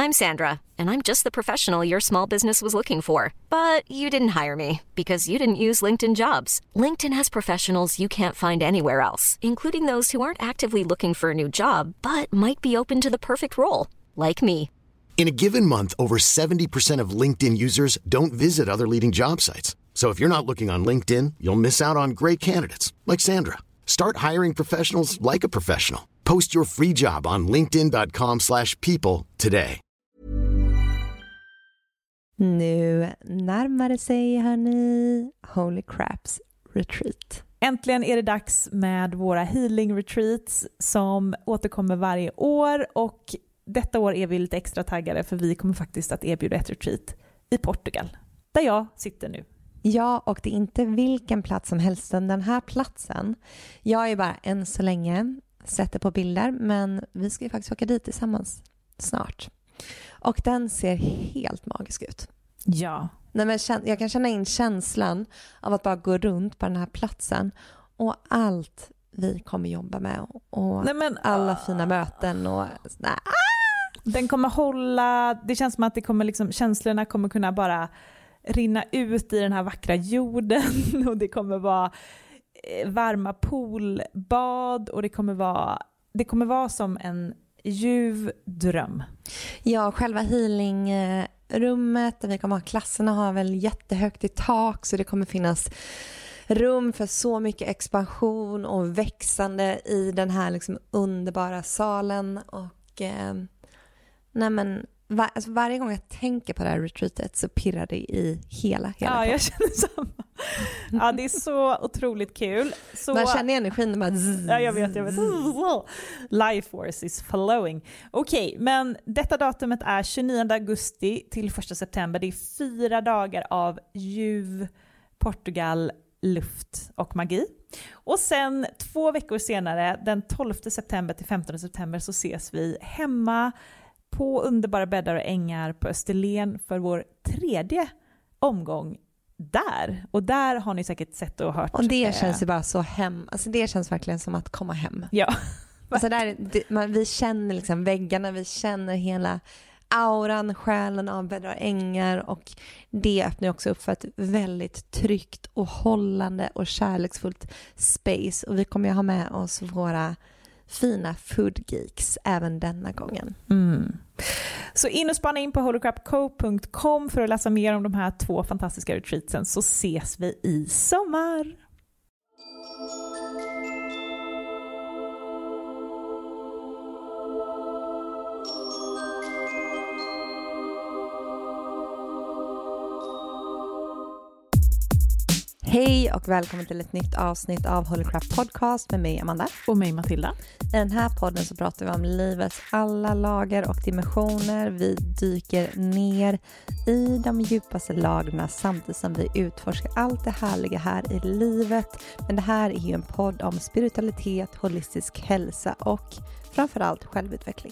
I'm Sandra, and I'm just the professional your small business was looking for. But you didn't hire me because you didn't use LinkedIn Jobs. LinkedIn has professionals you can't find anywhere else, including those who aren't actively looking for a new job, but might be open to the perfect role, like me. In a given month, over 70% of LinkedIn users don't visit other leading job sites. So if you're not looking on LinkedIn, you'll miss out on great candidates like Sandra. Start hiring professionals like a professional. Post your free job on linkedin.com/people today. Nu närmar det sig, hörni, Holy Craps Retreat. Äntligen är det dags med våra healing retreats som återkommer varje år, och detta år är vi lite extra taggade för vi kommer faktiskt att erbjuda ett retreat i Portugal, där jag sitter nu. Ja, och det är inte vilken plats som helst. Den här platsen, jag är bara än så länge sätter på bilder, men vi ska ju faktiskt åka dit tillsammans snart. Och den ser helt magisk ut. Ja. Nej, men jag kan känna in känslan av att bara gå runt på den här platsen och allt vi kommer jobba med och alla fina möten och Den kommer hålla, det känns som att det kommer liksom, känslorna kommer kunna bara rinna ut i den här vackra jorden, och det kommer vara varma poolbad, och det kommer vara som en ljuv dröm. Ja, själva healingrummet där vi kommer ha klasserna har väl jättehögt i tak, så det kommer finnas rum för så mycket expansion och växande i den här liksom underbara salen. Och varje gång jag tänker på det här retreatet så pirrar det i hela Ja, jag känner samma. Ja, det är så otroligt kul. Så... Man känner energin bara Ja, jag vet. Life force is flowing. Okej, men detta datumet är 29 augusti till 1 september. Det är 4 dagar av ljuv, Portugal, luft och magi. Och sen 2 veckor senare, den 12 september till 15 september, så ses vi hemma på underbara bäddar och ängar på Österlen för vår 3:e omgång där. Och där har ni säkert sett och hört. Och det känns ju bara så hem. Alltså det känns verkligen som att komma hem. Ja. Alltså vi känner liksom väggarna, vi känner hela auran, själen av bäddar och ängar, och det öppnar också upp för ett väldigt tryggt och hållande och kärleksfullt space. Och vi kommer ju ha med oss våra fina food geeks även denna gången. Så in och spana in på holycrapco.com för att läsa mer om de här 2 fantastiska retreatsen, så ses vi i sommar. Hej och välkommen till ett nytt avsnitt av Holy Crap Podcast med mig Amanda. Och mig Matilda. I den här podden så pratar vi om livets alla lager och dimensioner. Vi dyker ner i de djupaste lagren samtidigt som vi utforskar allt det härliga här i livet. Men det här är ju en podd om spiritualitet, holistisk hälsa och framförallt självutveckling.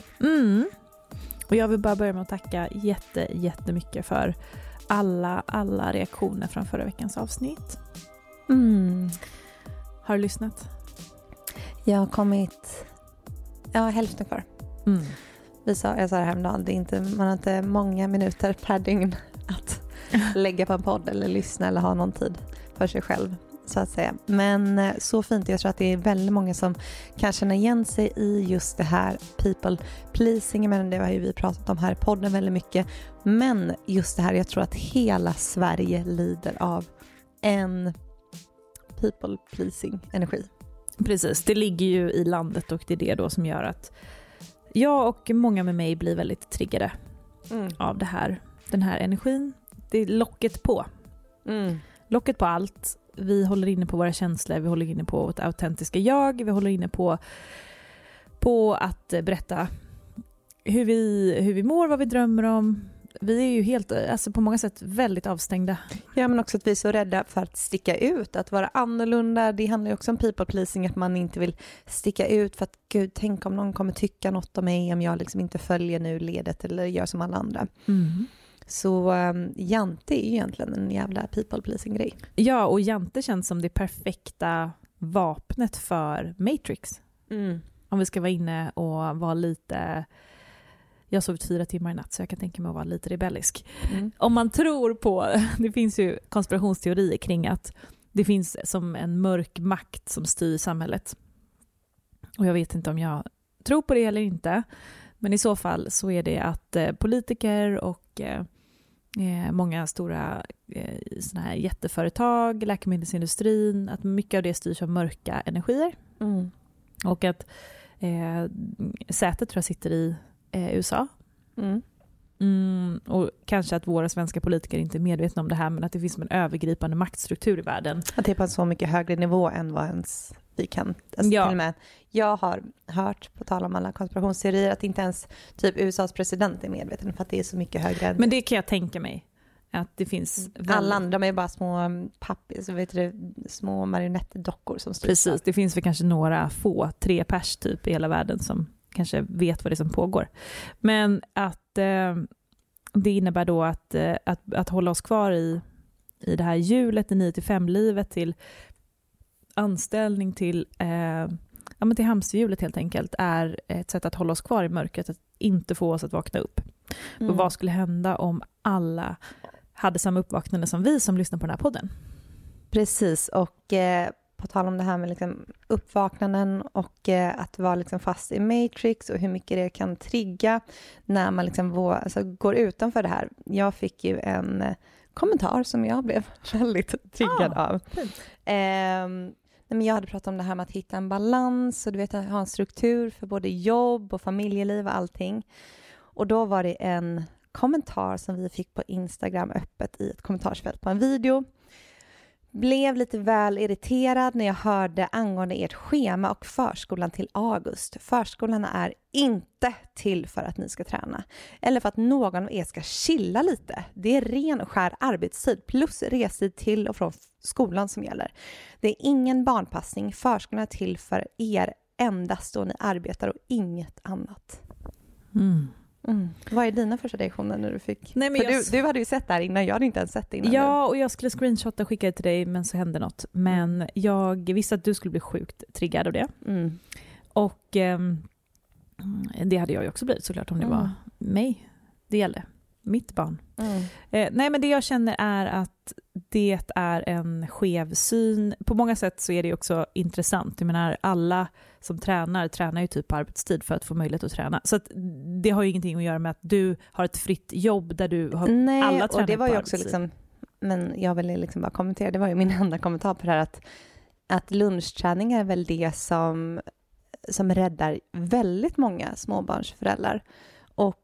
Och jag vill bara börja med att tacka jättemycket för alla reaktioner från förra veckans avsnitt. Har du lyssnat? Jag har kommit hälften kvar. Jag sa det häromdagen, man har inte många minuter per dygn att lägga på en podd eller lyssna eller ha någon tid för sig själv, så att säga. Men så fint, jag tror att det är väldigt många som kan känna igen sig i just det här people pleasing, men det har ju vi pratat om här i podden väldigt mycket. Men just det här, jag tror att hela Sverige lider av en people pleasing energi. Precis, det ligger ju i landet, och det är det då som gör att jag och många med mig blir väldigt triggade av det här, den här energin. Det är locket på. Locket på allt. Vi håller inne på våra känslor, vi håller inne på vårt autentiska jag, vi håller inne på att berätta hur vi mår, vad vi drömmer om. Vi är ju helt, alltså på många sätt väldigt avstängda. Ja, men också att vi är så rädda för att sticka ut, att vara annorlunda. Det handlar ju också om people pleasing, att man inte vill sticka ut för att gud, tänk om någon kommer tycka något om mig om jag liksom inte följer nu ledet eller gör som alla andra. Så jante är ju egentligen en jävla people pleasing grej. Ja, och jante känns som det perfekta vapnet för Matrix. Om vi ska vara inne och vara lite jag har sovit 4 timmar i natt så jag kan tänka mig att vara lite rebellisk. Om man tror på, det finns ju konspirationsteorier kring att det finns som en mörk makt som styr samhället. Och jag vet inte om jag tror på det eller inte. Men i så fall så är det att politiker och många stora såna här jätteföretag, läkemedelsindustrin, att mycket av det styrs av mörka energier. Och att sätet tror jag sitter i USA. Och kanske att våra svenska politiker inte är medvetna om det här, men att det finns en övergripande maktstruktur i världen. Att det är på en så mycket högre nivå än vad ens vi kan. Alltså till och med, jag har hört, på tal om alla konspirationsteorier, att inte ens typ USAs president är medveten för att det är så mycket högre. Men det kan jag tänka mig. Att det finns alla andra, de är bara små pappis, små marionettdockor som styr. Precis, det finns väl kanske några få, 3 pers typ i hela världen som kanske vet vad det är som pågår. Men att det innebär då att hålla oss kvar i det här hjulet, i 9-5-livet, till anställning, till hamsterhjulet helt enkelt, är ett sätt att hålla oss kvar i mörkret, att inte få oss att vakna upp. Och vad skulle hända om alla hade samma uppvaknande som vi som lyssnar på den här podden? Precis, och på tal om det här med liksom uppvaknanden och att vara liksom fast i Matrix och hur mycket det kan trigga när man liksom går utanför det här. Jag fick ju en kommentar som jag blev väldigt triggad av. Men jag hade pratat om det här med att hitta en balans och du vet, ha en struktur för både jobb och familjeliv och allting. Och då var det en kommentar som vi fick på Instagram öppet i ett kommentarsfält på en video. Blev lite väl irriterad när jag hörde angående ert schema och förskolan till August. Förskolan är inte till för att ni ska träna. Eller för att någon av er ska chilla lite. Det är ren och skär arbetstid plus restid till och från skolan som gäller. Det är ingen barnpassning. Förskolan är till för er endast då ni arbetar och inget annat. Vad är dina första reaktioner när du fick? Nej, men du hade ju sett det här innan, jag hade inte ens sett det innan. Ja, och jag skulle screenshotta och skicka det till dig, men så hände något. Men jag visste att du skulle bli sjukt triggad av det. Och det hade jag ju också blivit såklart om det var mig det gällde. Mitt barn. Nej, men det jag känner är att det är en skev syn. På många sätt så är det också intressant. Jag menar, alla som tränar ju typ på arbetstid för att få möjlighet att träna. Så att det har ju ingenting att göra med att du har ett fritt jobb där du har alla tränar och det var ju också liksom, men jag vill liksom bara kommentera, det var ju min enda kommentar på det här, att lunchträning är väl det som räddar väldigt många småbarnsföräldrar. Och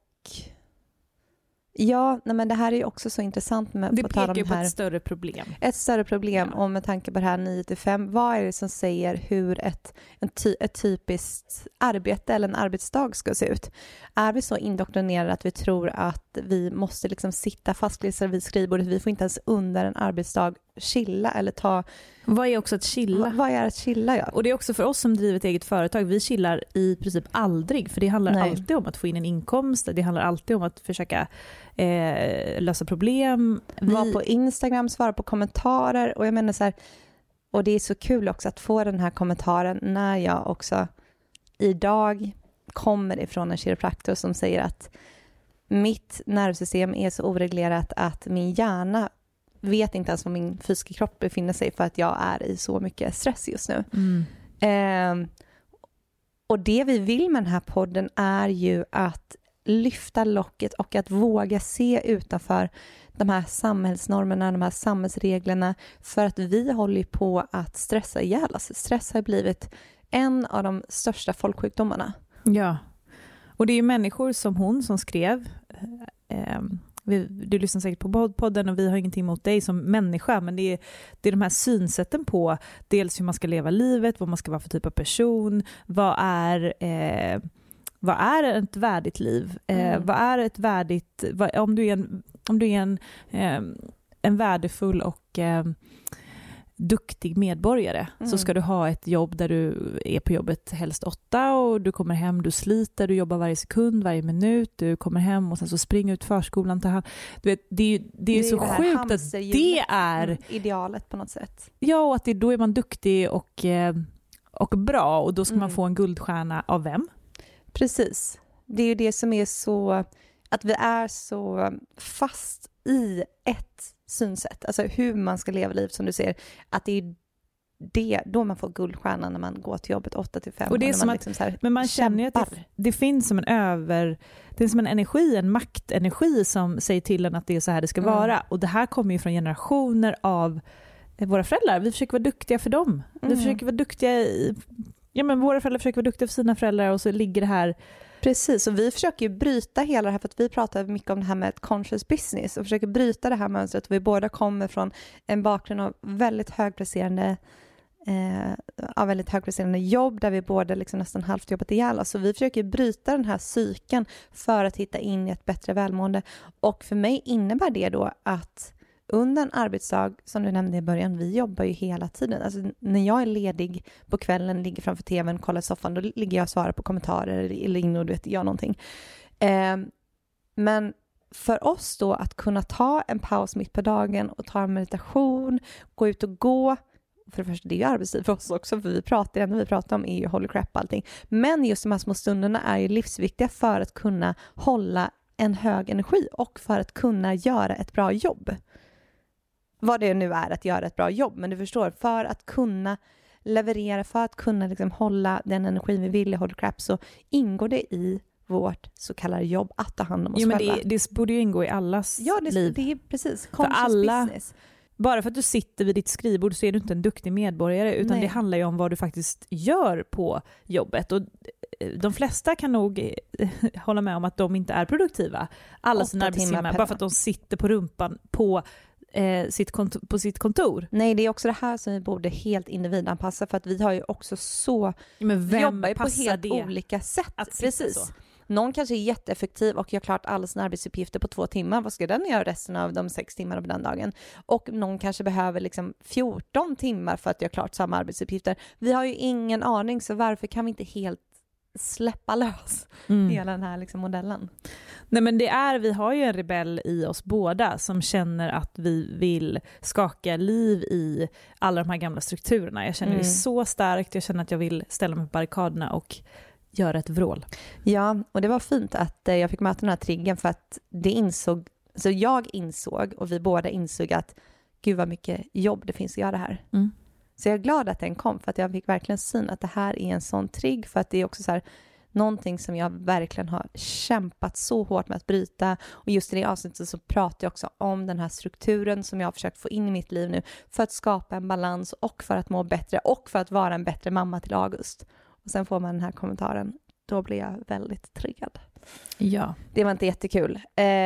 ja, men det här är ju också så intressant med det pekar ju på ett större problem. Ett större problem, och med tanke på det här 9-5, vad är det som säger hur ett typiskt arbete eller en arbetsdag ska se ut? Är vi så indoktrinerade att vi tror att vi måste liksom sitta fastklistrade vid skrivbordet, vi får inte ens under en arbetsdag chilla eller ta... Vad är också att chilla? Vad är att chilla, ja? Och det är också för oss som driver ett eget företag, vi chillar i princip aldrig, för det handlar alltid om att få in en inkomst, det handlar alltid om att försöka lösa problem. Var på Instagram, svara på kommentarer, och jag menar så här, och det är så kul också att få den här kommentaren när jag också idag kommer ifrån en kiropraktor som säger att mitt nervsystem är så oreglerat att min hjärna vet inte ens var min fysiska kropp befinner sig för att jag är i så mycket stress just nu. Och det vi vill med den här podden är ju att lyfta locket och att våga se utanför de här samhällsnormerna, de här samhällsreglerna, för att vi håller på att stressa ihjäl. Alltså stress har blivit en av de största folksjukdomarna. Ja, och det är ju människor som hon som skrev, du lyssnar säkert på podden och vi har ingenting emot dig som människa, men det är de här synsätten på dels hur man ska leva livet, vad man ska vara för typ av person, vad är ett värdigt liv, vad är ett värdigt, om du är en värdefull och duktig medborgare, så ska du ha ett jobb där du är på jobbet helst 8 och du kommer hem, du sliter, du jobbar varje sekund, varje minut, du kommer hem och sen så springer ut förskolan till du vet, det är så sjukt att det är idealet på något sätt. Ja, och att då är man duktig och bra, och då ska man få en guldstjärna av vem? Precis. det är ju det som är så, att vi är så fast i ett synsätt. Alltså hur man ska leva livet, som du säger. Att det är det, då man får guldstjärnan när man går till jobbet 8-5. Och det är som man liksom så här, men man känner ju att det finns som det är som en energi, en maktenergi som säger till en att det är så här det ska vara. Och det här kommer ju från generationer av våra föräldrar. Vi försöker vara duktiga för dem. Vi försöker vara duktiga våra föräldrar försöker vara duktiga för sina föräldrar, och så ligger det här. Precis, och vi försöker ju bryta hela det här, för att vi pratar mycket om det här med ett conscious business och försöker bryta det här mönstret. Vi båda kommer från en bakgrund av väldigt högpresterande jobb, där vi båda liksom nästan halvt jobbat ihjäl. Så vi försöker bryta den här cykeln för att hitta in i ett bättre välmående. Och för mig innebär det då att under en arbetsdag, som du nämnde i början, vi jobbar ju hela tiden. Alltså, när jag är ledig på kvällen, ligger framför tvn, kollar soffan, då ligger jag och svarar på kommentarer eller in och gör någonting. Men för oss då att kunna ta en paus mitt på dagen och ta en meditation, gå ut och gå. För det första, det är ju arbetstid för oss också, för det enda vi pratar om är ju holy crap allting. Men just de här små stunderna är ju livsviktiga för att kunna hålla en hög energi och för att kunna göra ett bra jobb. Vad det nu är att göra ett bra jobb, men du förstår, för att kunna leverera, för att kunna liksom hålla den energi vi vill i holy crap, så ingår det i vårt så kallade jobb att ta hand om oss själva. Men det borde ju ingå i allas liv. Det är precis. För alla, business. Bara för att du sitter vid ditt skrivbord så är du inte en duktig medborgare, utan det handlar ju om vad du faktiskt gör på jobbet. Och de flesta kan nog hålla med om att de inte är produktiva alla sina arbetstimmar, bara för att de sitter på rumpan på sitt kontor. Nej, det är också det här som vi borde helt individanpassa, för att vi har ju också jobbar ju på helt olika sätt. Precis. Så. Någon kanske är jätteeffektiv och gör klart alla sina arbetsuppgifter på 2 timmar. Vad ska den göra resten av de 6 timmarna på den dagen? Och någon kanske behöver liksom 14 timmar för att göra klart samma arbetsuppgifter. Vi har ju ingen aning, så varför kan vi inte helt släppa lös hela den här liksom modellen? Nej, men vi har ju en rebell i oss båda som känner att vi vill skaka liv i alla de här gamla strukturerna. Jag känner det så starkt. Jag känner att jag vill ställa mig på barrikaderna och göra ett vrål. Ja, och det var fint att jag fick möta den här triggen, för att jag insåg och vi båda insåg att gud vad mycket jobb det finns att göra här. Så jag är glad att den kom, för att jag fick verkligen syn att det här är en sån trigg, för att det är också så här någonting som jag verkligen har kämpat så hårt med att bryta. Och just i det avsnittet så pratar jag också om den här strukturen som jag har försökt få in i mitt liv nu, för att skapa en balans och för att må bättre och för att vara en bättre mamma till August. Och sen får man den här kommentaren. Då blir jag väldigt triggad. Ja. Det var inte jättekul.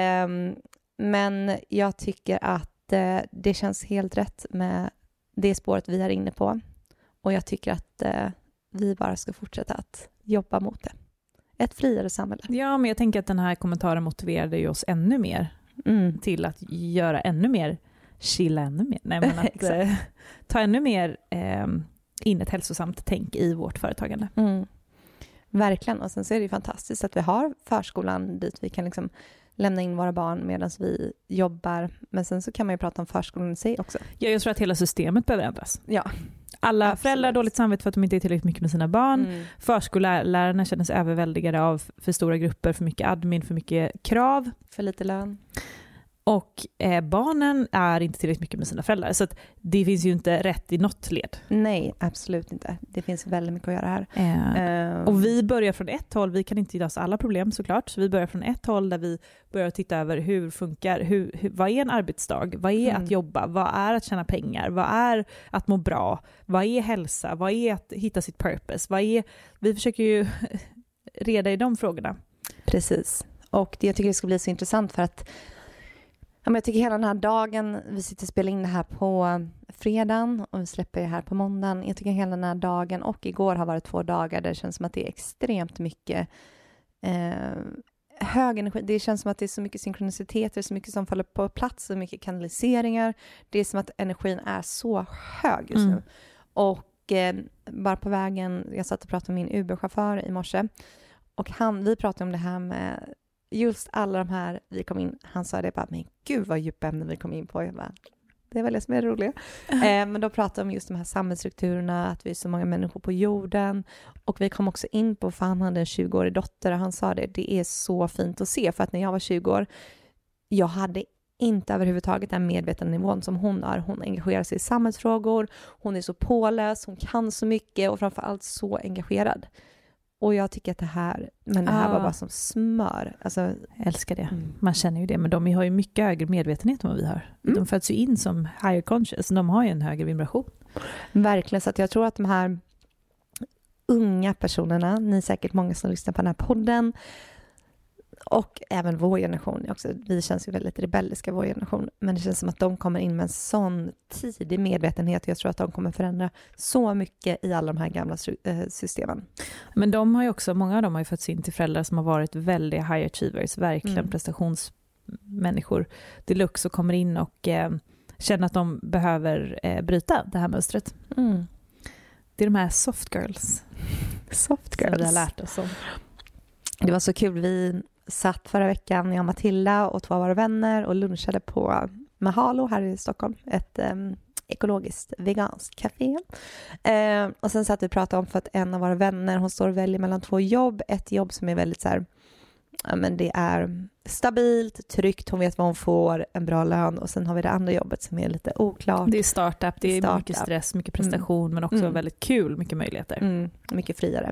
Men jag tycker att det känns helt rätt med det spåret vi är inne på. Och jag tycker att vi bara ska fortsätta att jobba mot det. Ett friare samhälle. Ja, men jag tänker att den här kommentaren motiverade ju oss ännu mer till att göra ännu mer, chilla ännu mer. Nej, men att ta ännu mer in ett hälsosamt tänk i vårt företagande. Verkligen, och sen så är det ju fantastiskt att vi har förskolan dit vi kan liksom lämna in våra barn medan vi jobbar. Men sen så kan man ju prata om förskolan i sig också. Ja, jag tror att hela systemet behöver ändras. Ja. Alla föräldrar har dåligt samvete för att de inte är tillräckligt mycket med sina barn. Förskollärarna känner sig överväldigade av för stora grupper, för mycket admin, för mycket krav. För lite lön. Och barnen är inte tillräckligt mycket med sina föräldrar. Så att det finns ju inte rätt i något led. Nej, absolut inte. Det finns väldigt mycket att göra här. Och vi börjar från ett håll. Vi kan inte lösa alla problem såklart. Så vi börjar från ett håll där vi börjar titta över hur funkar, vad är en arbetsdag? Vad är att jobba? Vad är att tjäna pengar? Vad är att må bra? Vad är hälsa? Vad är att hitta sitt purpose? Vi försöker ju reda i de frågorna. Precis. Och jag tycker det ska bli så intressant, för att jag tycker hela den här dagen, vi sitter och spelar in det här på fredagen och vi släpper det här på måndagen. Jag tycker hela den här dagen och igår har varit 2 dagar där det känns som att det är extremt mycket hög energi. Det känns som att det är så mycket synkroniciteter, så mycket som faller på plats, så mycket kanaliseringar. Det är som att energin är så hög just nu. Och bara på vägen, jag satt och pratade med min Uber-chaufför i morse och vi pratade om det här med just alla de här vi kom in, han sa det bara, men gud vad djupa ämnen vi kom in på. Jag bara, Det är väl det som är det roliga. Men då pratar de om just de här samhällsstrukturerna, att vi är så många människor på jorden. Och vi kom också in på, för han hade en 20-årig dotter och han sa det är så fint att se. För att när jag var 20 år, jag hade inte överhuvudtaget den medvetna nivån som hon har. Hon engagerar sig i samhällsfrågor, hon är så påläst, hon kan så mycket och framförallt så engagerad. Och jag tycker att det här var bara som smör. Alltså, jag älskar det. Man känner ju det. Men de har ju mycket högre medvetenhet än vad vi har. De föds ju in som higher conscious. De har ju en högre vibration. Verkligen. Så att jag tror att de här unga personerna, ni är säkert många som lyssnar på den här podden, och även vår generation också. Vi känns ju väldigt rebelliska, vår generation. Men det känns som att de kommer in med en sån tidig medvetenhet. Jag tror att de kommer förändra så mycket i alla de här gamla systemen. Men de har ju också, många av dem har ju fötts in till föräldrar som har varit väldigt high achievers. Verkligen prestationsmänniskor. Deluxe och kommer in och känner att de behöver bryta det här mönstret. Det är de här soft girls. Soft girls. Som vi har lärt oss om. Det var så kul. Vi satt förra veckan, jag och Matilda och 2 av våra vänner och lunchade på Mahalo här i Stockholm. Ett ekologiskt veganskt café. Och sen satt vi och pratade om, för att en av våra vänner, hon står och väljer mellan 2 jobb. Ett jobb som är väldigt så här, ja, men det är stabilt, tryggt, hon vet vad hon får, en bra lön. Och sen har vi det andra jobbet som är lite oklart. Det är startup, det är mycket stress, mycket prestation, men också väldigt kul, mycket möjligheter. Mycket friare.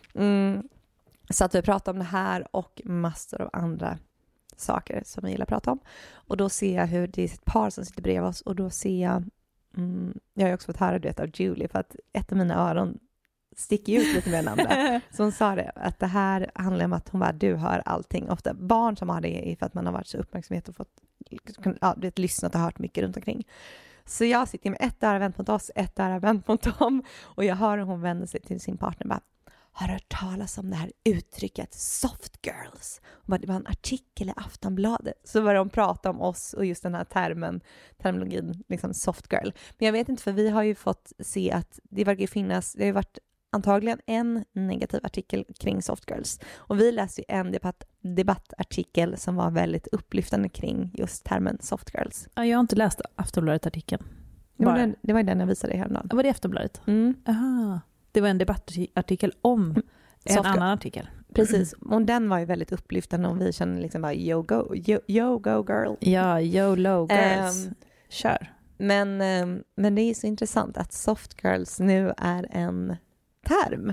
Så att vi pratar om det här och massor av andra saker som vi gillar att prata om. Och då ser jag hur det är ett par som sitter bredvid oss. Och då ser jag, jag har ju också fått höra det av Julie, för att ett av mina öron sticker ut lite mer än andra. Så hon sa det, att det här handlar om att hon bara, du hör allting. Ofta barn som har det är för att man har varit så uppmärksamhet och fått lyssnat och hört mycket runt omkring. Så jag sitter med ett öra vänt mot oss, ett öra vänt mot dem. Och jag hör hur hon vänder sig till sin partner och bara, har du hört talas om det här uttrycket soft girls? Och det var en artikel i Aftonbladet. Så var de prata om oss och just den här terminologin, liksom soft girl. Men jag vet inte, för vi har ju fått se att det verkar finnas, det har ju varit antagligen en negativ artikel kring soft girls. Och vi läste ju en debattartikel som var väldigt upplyftande kring just termen soft girls. Ja, jag har inte läst Aftonbladet-artikeln. Det var den jag visade häromdagen. Var det Aftonbladet? Aha. Det var en debattartikel om en annan artikel. Precis, och den var ju väldigt upplyftande och vi känner liksom bara yo go girl. Ja, YOLO girls. Kör. Men det är så intressant att soft girls nu är en term.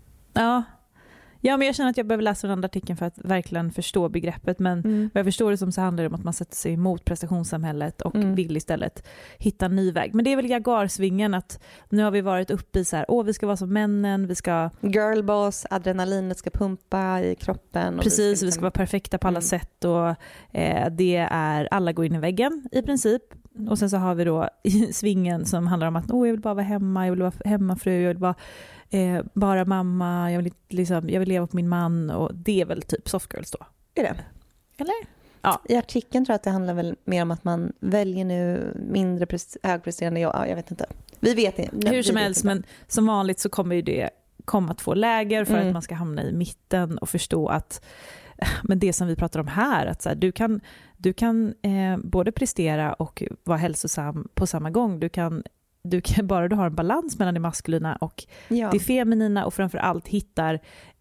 Ja, men jag känner att jag behöver läsa den andra artikeln för att verkligen förstå begreppet. Men vad jag förstår det som, så handlar det om att man sätter sig emot prestationssamhället och vill istället hitta en ny väg. Men det är väl Jaguarsvingen, att nu har vi varit uppe i så här, vi ska vara som männen, vi ska... Girlboss, adrenalinet ska pumpa i kroppen. Och precis, vi ska vara perfekta på alla sätt och det är, alla går in i väggen i princip. Och sen så har vi då svingen som handlar om att jag vill bara vara hemma, jag vill vara hemmafru, jag vill vara bara mamma, jag vill leva på min man, och det är väl typ soft girls då. Är det? Eller? Ja. I artikeln tror jag att det handlar väl mer om att man väljer nu mindre högpresterande, jag vet inte. Vi vet inte. Hur som helst, men som vanligt så kommer ju det komma 2 läger för att man ska hamna i mitten och förstå att, men det som vi pratar om här, att så här, du kan både prestera och vara hälsosam på samma gång. Du kan bara du har en balans mellan det maskulina och det feminina, och framförallt hittar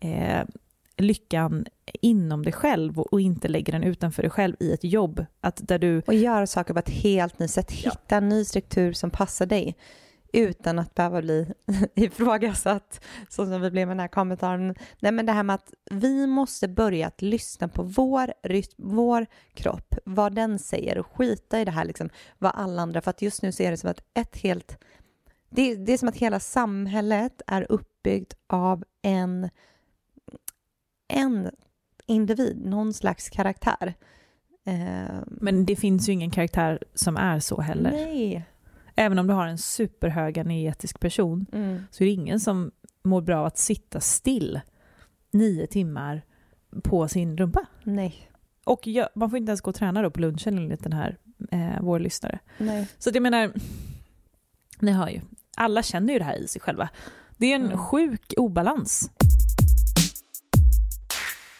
lyckan inom dig själv och inte lägger den utanför dig själv i ett jobb. Och göra saker på ett helt nytt sätt. Hitta en ny struktur som passar dig utan att behöva bli ifrågasatt, så som vi blev med den här kommentaren. Nej, men det här med att vi måste börja att lyssna på vår rytm, vår kropp, vad den säger, och skita i det här liksom, vad alla andra, för att just nu ser det som att det är som att hela samhället är uppbyggt av en individ, någon slags karaktär. Men det finns ju ingen karaktär som är så heller. Nej. Även om du har en superhög energetisk person så är det ingen som mår bra av att sitta still 9 timmar på sin rumpa. Nej. Och man får inte ens gå och träna då på lunchen enligt den här vår lyssnare. Nej. Så att jag menar, ni hör ju, alla känner ju det här i sig själva. Det är en sjuk obalans.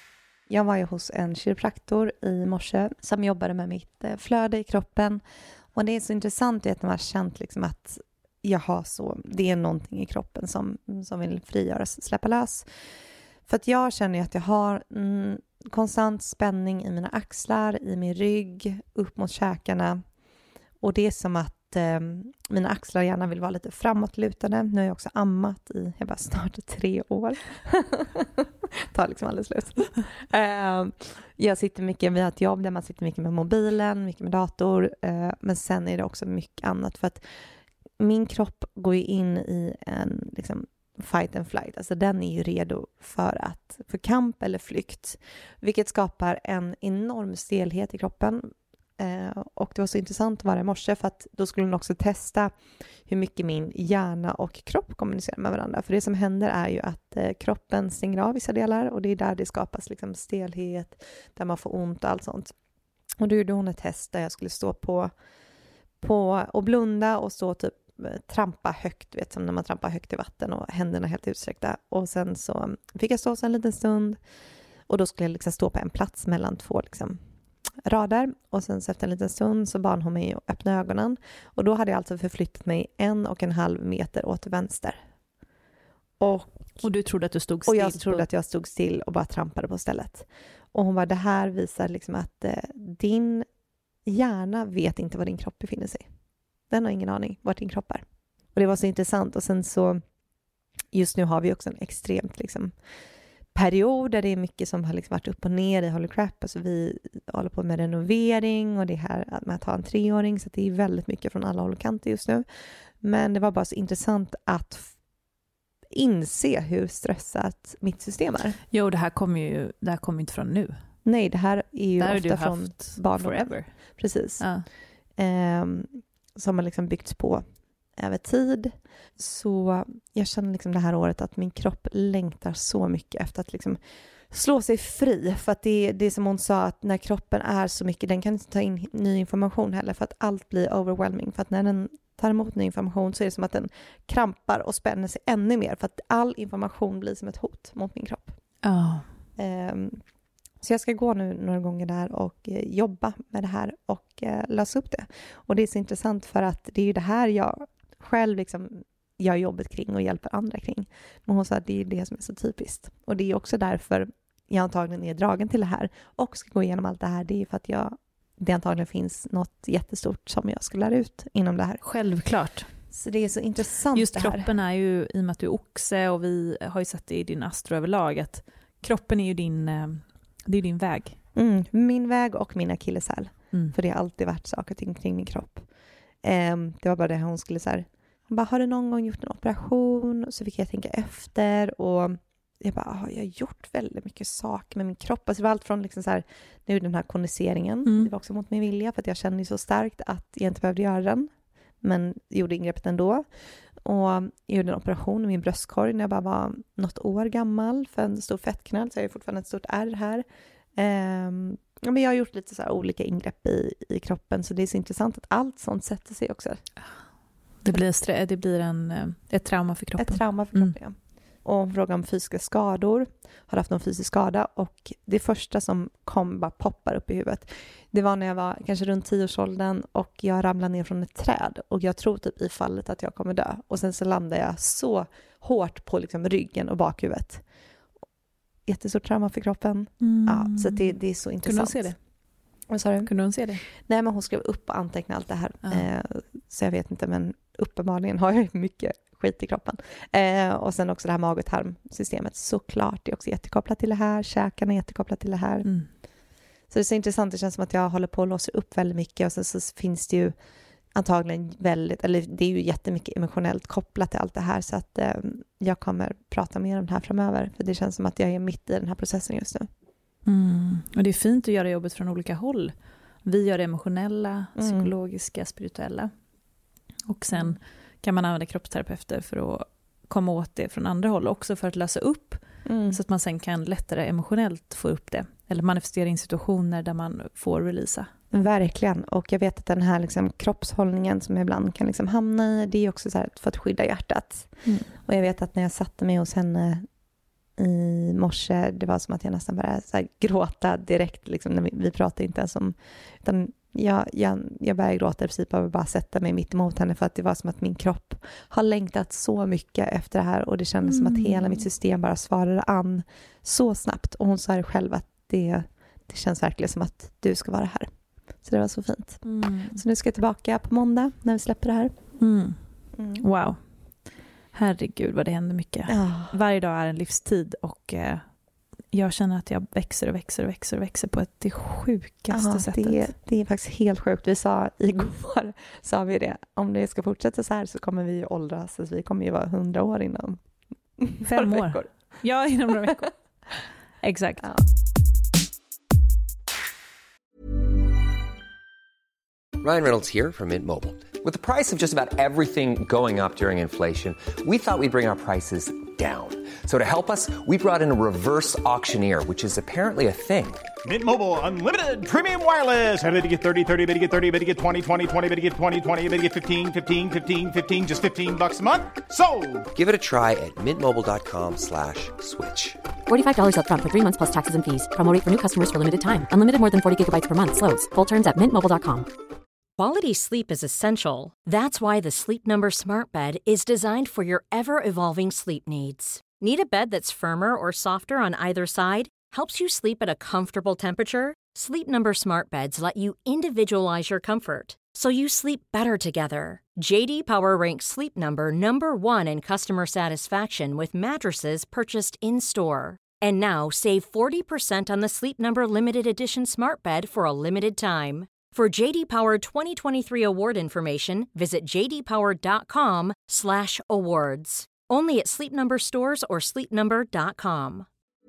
Jag var ju hos en kiropraktor i morse som jobbade med mitt flöde i kroppen. Och det är så intressant att man har känt liksom att jag har det är någonting i kroppen som vill frigöras, släppa lös. För att jag känner ju att jag har konstant spänning i mina axlar, i min rygg, upp mot käkarna. Och det är som att mina axlar gärna vill vara lite framåtlutade. Nu har jag också ammat i, jag bara snart 3 år. Tar liksom aldrig slut. Jag sitter mycket, vi har ett jobb där man sitter mycket med mobilen, mycket med dator. Men sen är det också mycket annat. För att min kropp går ju in i en liksom fight and flight. Alltså den är ju redo för kamp eller flykt. Vilket skapar en enorm stelhet i kroppen. Och det var så intressant att vara i morse för att då skulle hon också testa hur mycket min hjärna och kropp kommunicerar med varandra. För det som händer är ju att kroppen stänger av vissa delar och det är där det skapas liksom stelhet, där man får ont och allt sånt. Och då gjorde hon ett test där jag skulle stå på och blunda och stå typ trampa högt, vet, som när man trampar högt i vatten och händerna helt utsträckta. Och sen så fick jag stå så en liten stund och då skulle jag liksom stå på en plats mellan 2 liksom rader och sen så efter en liten stund så bad hon mig att öppna ögonen och då hade jag alltså förflyttat mig 1,5 meter åt vänster. Och du trodde att du stod still? Och jag trodde att jag stod still och bara trampade på stället. Och hon var, det här visar liksom att din hjärna vet inte var din kropp befinner sig. Den har ingen aning vart din kropp är. Och det var så intressant. Och sen så just nu har vi också en extremt liksom period där det är mycket som har liksom varit upp och ner i Holy Crap. Alltså vi håller på med renovering och det här med att ha en 3-åring, så det är väldigt mycket från alla håll och kanter just nu. Men det var bara så intressant att inse hur stressat mitt system är. Jo, det här kommer inte från nu. Nej, det här är ju det ofta från barndomen. Forever. Precis. Ja. Som har liksom byggts på över tid. Så jag känner liksom det här året att min kropp längtar så mycket efter att liksom slå sig fri. För att det är som hon sa, att när kroppen är så mycket, den kan inte ta in ny information heller, för att allt blir overwhelming. För att när den tar emot ny information så är det som att den krampar och spänner sig ännu mer, för att all information blir som ett hot mot min kropp. Så jag ska gå nu några gånger där och jobba med det här och lösa upp det. Och det är så intressant för att det är ju det här jag själv liksom gör jobbet kring och hjälper andra kring. Men hon sa att det är det som är så typiskt. Och det är också därför jag antagligen är dragen till det här och ska gå igenom allt det här. Det är för att det antagligen finns något jättestort som jag ska lära ut inom det här. Självklart. Så det är så intressant just det här. Kroppen är ju, i och med att du är oxe och vi har ju sett det i din astro överlag, att kroppen är ju din väg. Min väg och min akilleshäl. För det har alltid varit saker och ting kring min kropp. Det var bara det hon skulle så här. Hon bara, har du någon gång gjort en operation? Så fick jag tänka efter. Och jag bara, jag har gjort väldigt mycket saker med min kropp. Alltså det var allt från liksom så här, nu den här kondenseringen. Det var också mot min vilja. För att jag kände så starkt att jag inte behövde göra den. Men gjorde ingreppet ändå. Och jag gjorde en operation i min bröstkorg när jag bara var något år gammal. För en stor fettknöl. Så jag har fortfarande ett stort ärr här. Men jag har gjort lite så här olika ingrepp i kroppen. Så det är så intressant att allt sånt sätter sig också. Det blir ett trauma för kroppen. Ett trauma för kroppen, ja. Och fråga om fysiska skador. Har haft någon fysisk skada. Och det första som bara poppar upp i huvudet. Det var när jag var kanske runt 10-årsåldern. Och jag ramlade ner från ett träd. Och jag tror typ i fallet att jag kommer dö. Och sen så landade jag så hårt på liksom ryggen och bakhuvudet. Jättestort trauma för kroppen. Ja, så det är så intressant. Kunde hon se det? Vad sa du? Kunde hon se det? Nej, men hon skrev upp och antecknade allt det här. Så jag vet inte, men uppenbarligen har jag mycket skit i kroppen. Och sen också det här mag- och tarmsystemet. Såklart, det är också jättekopplat till det här. Käkarna är jättekopplat till det här. Så det är så intressant. Det känns som att jag håller på att låsa upp väldigt mycket. Och sen så finns det ju antagligen det är ju jättemycket emotionellt kopplat till allt det här. Så att jag kommer prata mer om det här framöver. För det känns som att jag är mitt i den här processen just nu. Och det är fint att göra jobbet från olika håll. Vi gör det emotionella, psykologiska, spirituella. Och sen kan man använda kroppsterapeuter för att komma åt det från andra håll. Också för att lösa upp. Så att man sen kan lättare emotionellt få upp det. Eller manifestera in situationer där man får releasa. Verkligen. Och jag vet att den här liksom kroppshållningen som jag ibland kan liksom hamna i. Det är också så här för att skydda hjärtat. Och jag vet att när jag satte mig hos henne i morse, det var som att jag nästan började så här gråta direkt. Liksom, när vi pratade inte ens om, utan jag började gråta i princip av att bara sätta mig mitt emot henne, för att det var som att min kropp har längtat så mycket efter det här, och det kändes som att hela mitt system bara svarade an så snabbt, och hon sa det själv att det känns verkligen som att du ska vara här. Så det var så fint. Så nu ska jag tillbaka på måndag när vi släpper det här. Wow. Herregud vad det händer mycket. Varje dag är en livstid, och jag känner att jag växer på det sjukaste sättet. Det är faktiskt helt sjukt. Vi sa igår, sa vi det, om det ska fortsätta så här så kommer vi ju åldras. Så vi kommer ju vara 100 år inom 5 år. Veckor. Ja, inom några veckor. Exakt. Ja. Ryan Reynolds here from Mint Mobile. With the price of just about everything going up during inflation, we thought we'd bring our prices down. So to help us, we brought in a reverse auctioneer, which is apparently a thing. Mint Mobile Unlimited Premium Wireless. How to get 30, 30, bit to get 30, bit to get 20, 20, 20, bit to get 20, 20, bit to get 15, 15, 15, 15, just $15 a month? Sold! Give it a try at mintmobile.com/switch. $45 up front for 3 months plus taxes and fees. Promo rate for new customers for limited time. Unlimited more than 40 gigabytes per month. Slows full terms at mintmobile.com. Quality sleep is essential. That's why the Sleep Number Smart Bed is designed for your ever-evolving sleep needs. Need a bed that's firmer or softer on either side? Helps you sleep at a comfortable temperature? Sleep Number Smart Beds let you individualize your comfort, so you sleep better together. JD Power ranks Sleep Number #1 in customer satisfaction with mattresses purchased in-store. And now save 40% on the Sleep Number Limited Edition Smart Bed for a limited time. For JD Power 2023 award information, visit jdpower.com/awards. Only at Sleep Number stores or sleepnumber.com.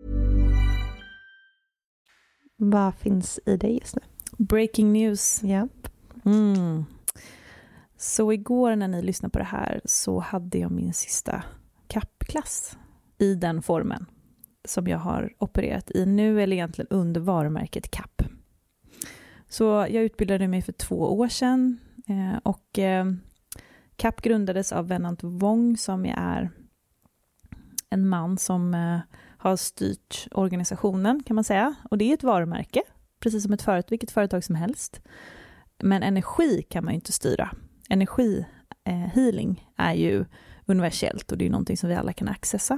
Vad finns i dig just nu? Breaking news. Ja. Så igår när ni lyssnade på det här så hade jag min sista kappklass i den formen som jag har opererat i nu, eller egentligen under varumärket Kapp. Så jag utbildade mig för 2 år sedan, och Kapp grundades av Venant Wong, som är en man som har styrt organisationen, kan man säga. Och det är ett varumärke, precis som vilket företag som helst. Men energi kan man ju inte styra. Energi, healing, är ju universellt, och det är någonting som vi alla kan accessa.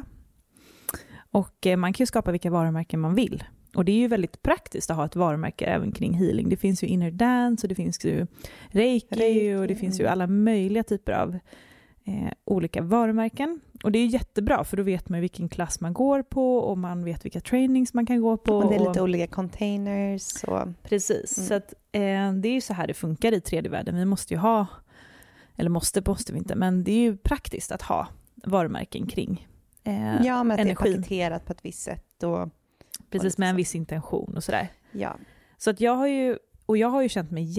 Och man kan ju skapa vilka varumärken man vill. Och det är ju väldigt praktiskt att ha ett varumärke även kring healing. Det finns ju inner dance, och det finns ju reiki, och det finns ju alla möjliga typer av olika varumärken. Och det är jättebra, för då vet man vilken klass man går på, och man vet vilka trainings man kan gå på. Och det är lite olika containers. Och... Precis, så att, det är ju så här det funkar i tredje världen. Vi måste ju ha, eller måste vi inte, men det är ju praktiskt att ha varumärken kring ja, men att energi. Det är paketerat på ett visst sätt. Och precis, med en viss intention och sådär. Ja. Så att jag har ju känt mig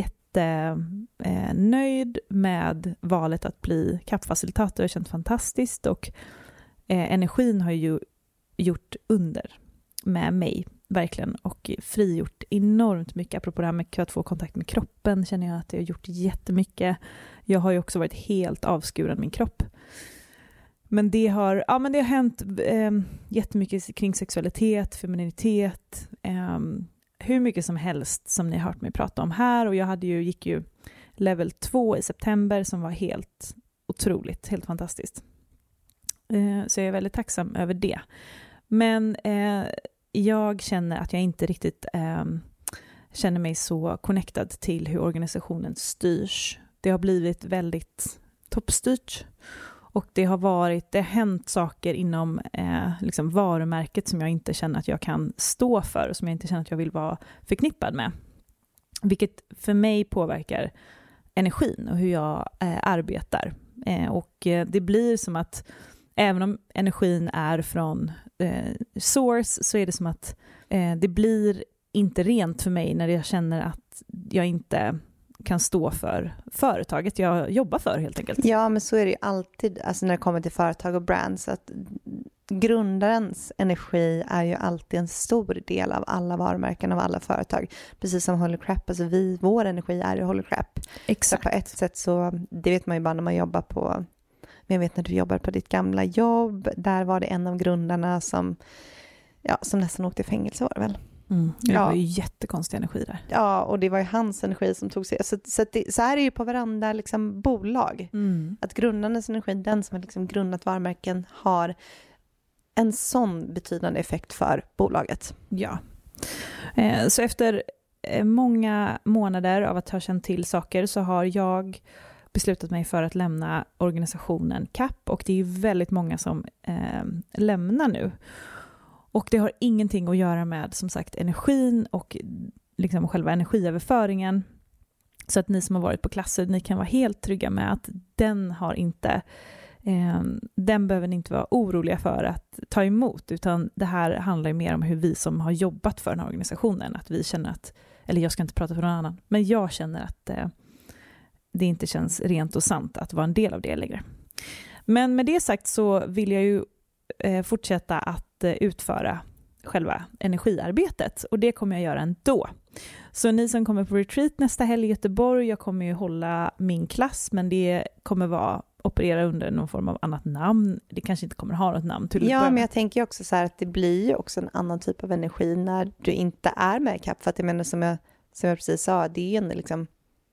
jättenöjd med valet att bli kappfacilitator. Jag har känt fantastiskt, och energin har ju gjort under med mig, verkligen, och frigjort enormt mycket. Apropå det här med att få kontakt med kroppen, känner jag att det har gjort jättemycket. Jag har ju också varit helt avskuren min kropp. Men det har hänt jättemycket kring sexualitet, femininitet, hur mycket som helst som ni har hört mig prata om här. Och jag gick ju level 2 i september, som var helt otroligt, helt fantastiskt. Så jag är väldigt tacksam över det. Men jag känner att jag inte riktigt känner mig så connectad till hur organisationen styrs. Det har blivit väldigt toppstyrt. Och det har hänt saker inom liksom varumärket som jag inte känner att jag kan stå för, och som jag inte känner att jag vill vara förknippad med. Vilket för mig påverkar energin och hur jag arbetar. Och det blir som att även om energin är från source, så är det som att det blir inte rent för mig när jag känner att jag inte kan stå för företaget jag jobbar för, helt enkelt. Ja, men så är det ju alltid, alltså när det kommer till företag och brands, att grundarens energi är ju alltid en stor del av alla varumärken, av alla företag. Precis som Holy Crap, alltså vår energi är ju Holy Crap. Exakt. Så på ett sätt så, det vet man ju bara när man jobbar på, men jag vet när du jobbar på ditt gamla jobb, där var det en av grundarna som nästan åkte i fängelse, var det väl? Det var ju jättekonstig energi där. Ja, och det var ju hans energi som tog sig. Så här är det ju på varandra liksom, bolag. Att grundarnas energi, den som har liksom grundat varumärken, har en sån betydande effekt för bolaget. Ja. Så efter många månader av att ha känt till saker så har jag beslutat mig för att lämna organisationen CAP, och det är ju väldigt många som lämnar nu. Och det har ingenting att göra med, som sagt, energin och liksom själva energiöverföringen. Så att ni som har varit på klasser, ni kan vara helt trygga med att den behöver ni inte vara oroliga för att ta emot, utan det här handlar ju mer om hur vi som har jobbat för den här organisationen, att vi känner att, eller jag ska inte prata för någon annan, men jag känner att det inte känns rent och sant att vara en del av det längre. Men med det sagt så vill jag ju fortsätta att utföra själva energiarbetet, och det kommer jag göra ändå. Så ni som kommer på retreat nästa helg i Göteborg, jag kommer ju hålla min klass, men det kommer operera under någon form av annat namn. Det kanske inte kommer ha något namn. Ja, men jag tänker också så här att det blir ju också en annan typ av energi när du inte är med i CAP. För att jag menar, som jag precis sa, det är en liksom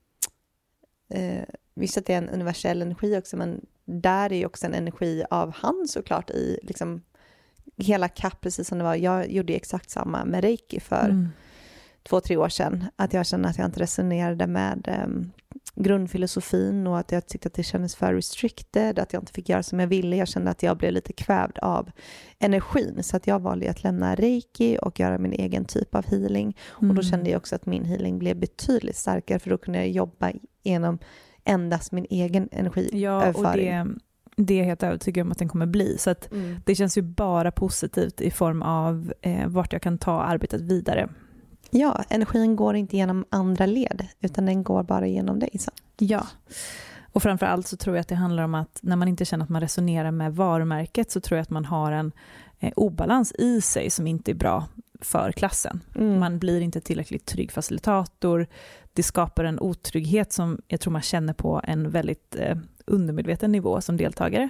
visst att det är en universell energi också, men där är ju också en energi av han såklart i liksom hela CAP, precis som det var. Jag gjorde exakt samma med Reiki för 2-3 år sedan. Att jag kände att jag inte resonerade med grundfilosofin, och att jag tyckte att det kändes för restricted, att jag inte fick göra som jag ville. Jag kände att jag blev lite kvävd av energin, så att jag valde att lämna Reiki och göra min egen typ av healing. Och då kände jag också att min healing blev betydligt starkare, för då kunde jag jobba genom endast min egen energiöverföring. Ja, och det är helt övertygad om att den kommer bli. Så att det känns ju bara positivt i form av vart jag kan ta arbetet vidare. Ja, energin går inte genom andra led, utan den går bara genom dig. Så. Ja, och framförallt så tror jag att det handlar om att när man inte känner att man resonerar med varumärket, så tror jag att man har en obalans i sig som inte är bra för klassen. Man blir inte tillräckligt trygg facilitator. Det skapar en otrygghet som jag tror man känner på en väldigt undermedveten nivå som deltagare.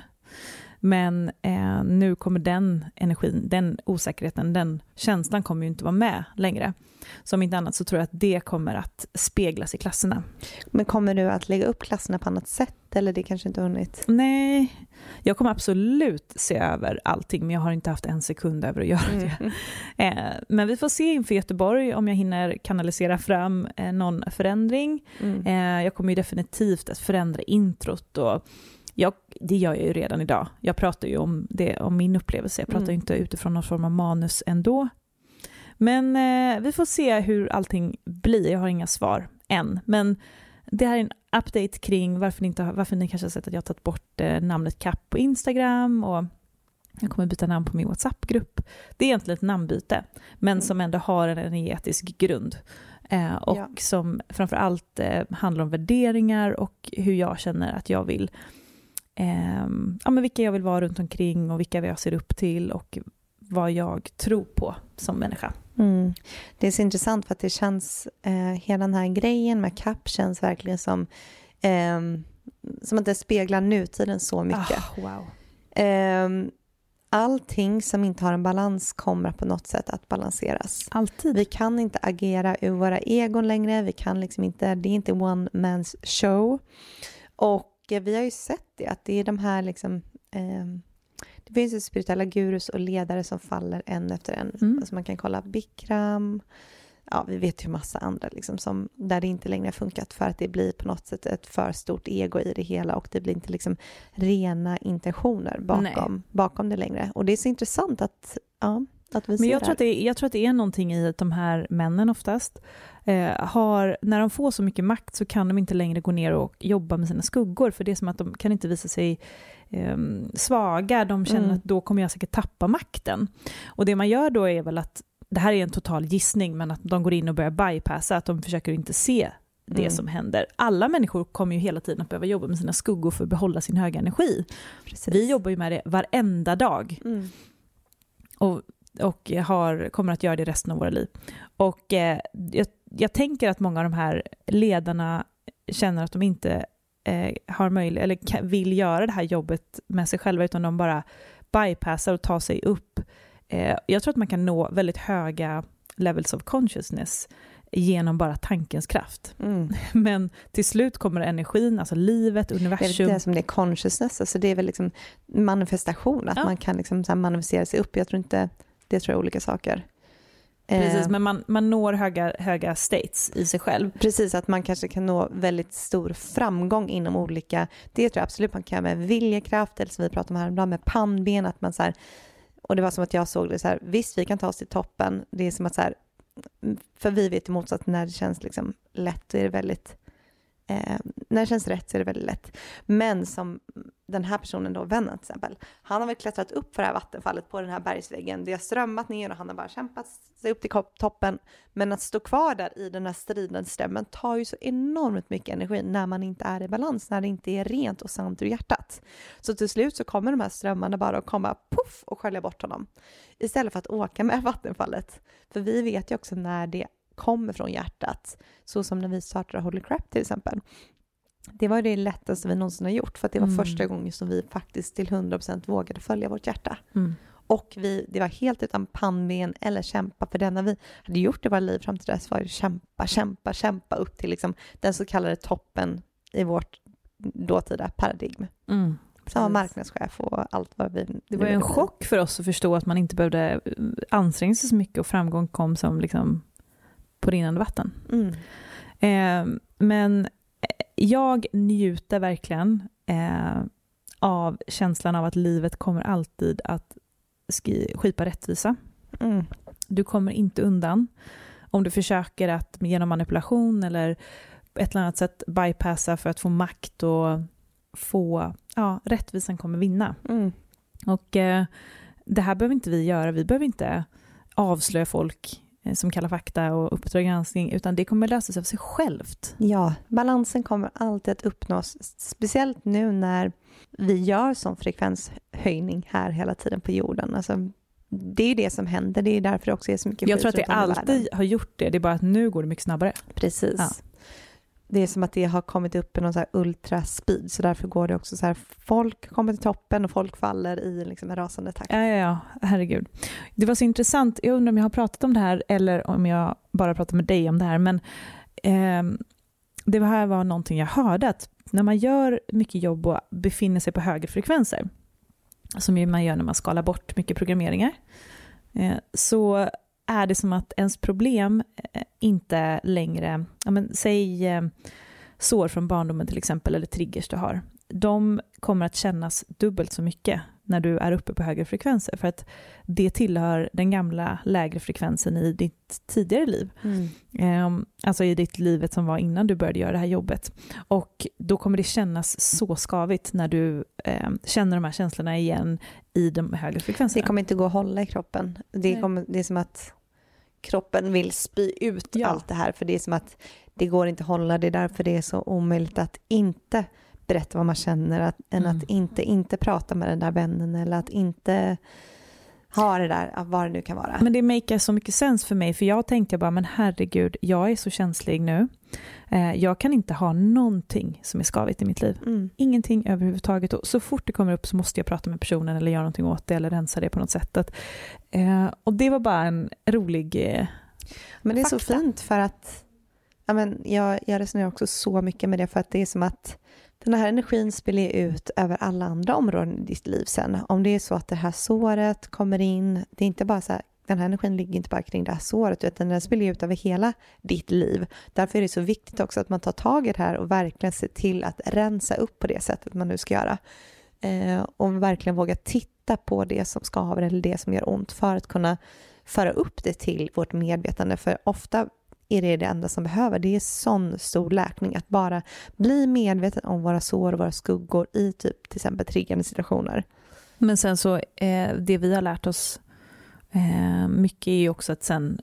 Men nu kommer den energin, den osäkerheten, den känslan kommer ju inte vara med längre. Så om inte annat så tror jag att det kommer att speglas i klasserna. Men kommer du att lägga upp klasserna på annat sätt, eller det kanske inte har hunnit? Nej, jag kommer absolut se över allting, men jag har inte haft en sekund över att göra det. Men vi får se inför Göteborg om jag hinner kanalisera fram någon förändring. Jag kommer ju definitivt att förändra introt, och det gör jag ju redan idag. Jag pratar ju om min upplevelse. Jag pratar ju inte utifrån någon form av manus ändå. Men vi får se hur allting blir. Jag har inga svar än. Men det här är en update kring varför ni kanske har sett att jag har tagit bort namnet CAP på Instagram, och jag kommer byta namn på min WhatsApp-grupp. Det är egentligen ett namnbyte, men som ändå har en energetisk grund. Och som framförallt handlar om värderingar och hur jag känner att jag vill men vilka jag vill vara runt omkring, och vilka jag ser upp till, och vad jag tror på som människa. Det är så intressant, för att det känns hela den här grejen med CAP känns verkligen som att det speglar nutiden så mycket. Wow. Allting som inte har en balans kommer på något sätt att balanseras. Alltid. Vi kan inte agera ur våra egon längre. Vi kan liksom inte, det är inte one man's show. Och vi har ju sett det, att det är de här liksom, det finns ju spirituella gurus och ledare som faller en efter en. Alltså man kan kolla Bikram. Ja, vi vet ju massa andra liksom, där det inte längre har funkat, för att det blir på något sätt ett för stort ego i det hela, och det blir inte liksom rena intentioner bakom det längre. Och det är så intressant att vi ser. Men jag tror att det är någonting i att de här männen oftast när de får så mycket makt, så kan de inte längre gå ner och jobba med sina skuggor, för det är som att de kan inte visa sig svaga. De känner att då kommer jag säkert tappa makten. Och det man gör då är väl att, det här är en total gissning, men att de går in och börjar bypassa, att de försöker inte se det som händer. Alla människor kommer ju hela tiden att behöva jobba med sina skuggor för att behålla sin höga energi. Precis. Vi jobbar ju med det varenda dag. Och kommer att göra det resten av våra liv. Och jag tänker att många av de här ledarna känner att de inte har möjlighet eller vill göra det här jobbet med sig själva, utan de bara bypassar och tar sig upp. Jag tror att man kan nå väldigt höga levels of consciousness genom bara tankens kraft. Men till slut kommer energin, alltså livet, universum. Det är som det är consciousness, alltså det är väl liksom manifestation, att man kan liksom så här manifestera sig upp. Jag tror inte, det tror jag är olika saker. Precis, men man når höga states i sig själv. Precis, att man kanske kan nå väldigt stor framgång inom olika, det tror jag absolut man kan med viljekraft, eller som vi pratade om häromdagen med pannben, att man så här, och det var som att jag såg det så här, visst vi kan ta oss till toppen, det är som att så här, för vi vet i motsats, när det känns liksom lätt, så är det väldigt när det känns rätt så är det väldigt lätt. Men som den här personen då, vännen till exempel, han har väl klättrat upp för det här vattenfallet på den här bergsväggen. Det har strömmat ner och han har bara kämpat sig upp till toppen. Men att stå kvar där i den här stridande strömmen tar ju så enormt mycket energi när man inte är i balans, när det inte är rent och sant ur hjärtat. Så till slut så kommer de här strömmarna bara att komma puff och skölja bort honom. Istället för att åka med vattenfallet. För vi vet ju också när det kommer från hjärtat, så som när vi startade Holy Crap till exempel. Det var det lättaste vi någonsin har gjort, för att det var första gången som vi faktiskt till 100% vågade följa vårt hjärta. Och det var helt utan pannben eller kämpa, för den när vi hade gjort det våra liv fram till dess var det kämpa upp till liksom den så kallade toppen i vårt dåtida paradigm. Samma marknadschef och allt vad vi... Det var ju en chock för oss att förstå att man inte behövde anstränga sig så mycket, och framgång kom som liksom på rinnande vatten. Men jag njuter verkligen av känslan av att livet kommer alltid att skipa rättvisa. Du kommer inte undan om du försöker att genom manipulation eller på ett eller annat sätt bypassa för att få makt och få, rättvisan kommer vinna. Och det här behöver inte vi göra. Vi behöver inte avslöja folk som kallar fakta och Uppdrag granskning, utan det kommer lösa sig av sig självt. Ja, balansen kommer alltid att uppnås, speciellt nu när vi gör sån frekvenshöjning här hela tiden på jorden. Alltså, det är ju det som händer, det är därför det också är så mycket. Jag tror att det alltid har gjort det är bara att nu går det mycket snabbare. Precis. Ja. Det är som att det har kommit upp i någon så här ultra speed, så därför går det också så här, folk kommer till toppen och folk faller i liksom en rasande takt. Ja, herregud. Det var så intressant, jag undrar om jag har pratat om det här eller om jag bara pratar med dig om det här, men det här var någonting jag hörde, att när man gör mycket jobb och befinner sig på högre frekvenser, som man gör när man skalar bort mycket programmeringar, så är det som att ens problem inte längre, säg sår från barndomen till exempel, eller triggers du har, de kommer att kännas dubbelt så mycket när du är uppe på högre frekvenser, för att det tillhör den gamla lägre frekvensen i ditt tidigare liv. Alltså i ditt livet som var innan du började göra det här jobbet. Och då kommer det kännas så skavigt när du känner de här känslorna igen i de högre frekvenserna. Det kommer inte gå att hålla i kroppen. Det är som att kroppen vill spy ut allt det här, för det är som att det går inte att hålla. Det är därför det är så omöjligt att inte berätta vad man känner, än att inte prata med den där vännen, eller att inte ha det där, vad det nu kan vara. Men det makar så mycket sens för mig, för jag tänkte bara, men herregud, jag är så känslig nu. Jag kan inte ha någonting som är skavigt i mitt liv. Ingenting överhuvudtaget. Och så fort det kommer upp så måste jag prata med personen eller göra någonting åt det eller rensa det på något sätt. Och det var bara en rolig men det är fakta. Så fint, för att jag resonerar också så mycket med det, för att det är som att den här energin spelar ut över alla andra områden i ditt liv sen. Om det är så att det här såret kommer in, det är inte bara så här, den här energin ligger inte bara kring det här såret, utan den spelar ut över hela ditt liv. Därför är det så viktigt också att man tar tag i det här och verkligen ser till att rensa upp på det sättet man nu ska göra. Och verkligen våga titta på det som skaver eller det som gör ont, för att kunna föra upp det till vårt medvetande. För ofta är det enda som behöver. Det är sån stor läkning att bara bli medveten om våra sår och våra skuggor i typ till exempel triggande situationer. Men sen så det vi har lärt oss mycket är ju också att sen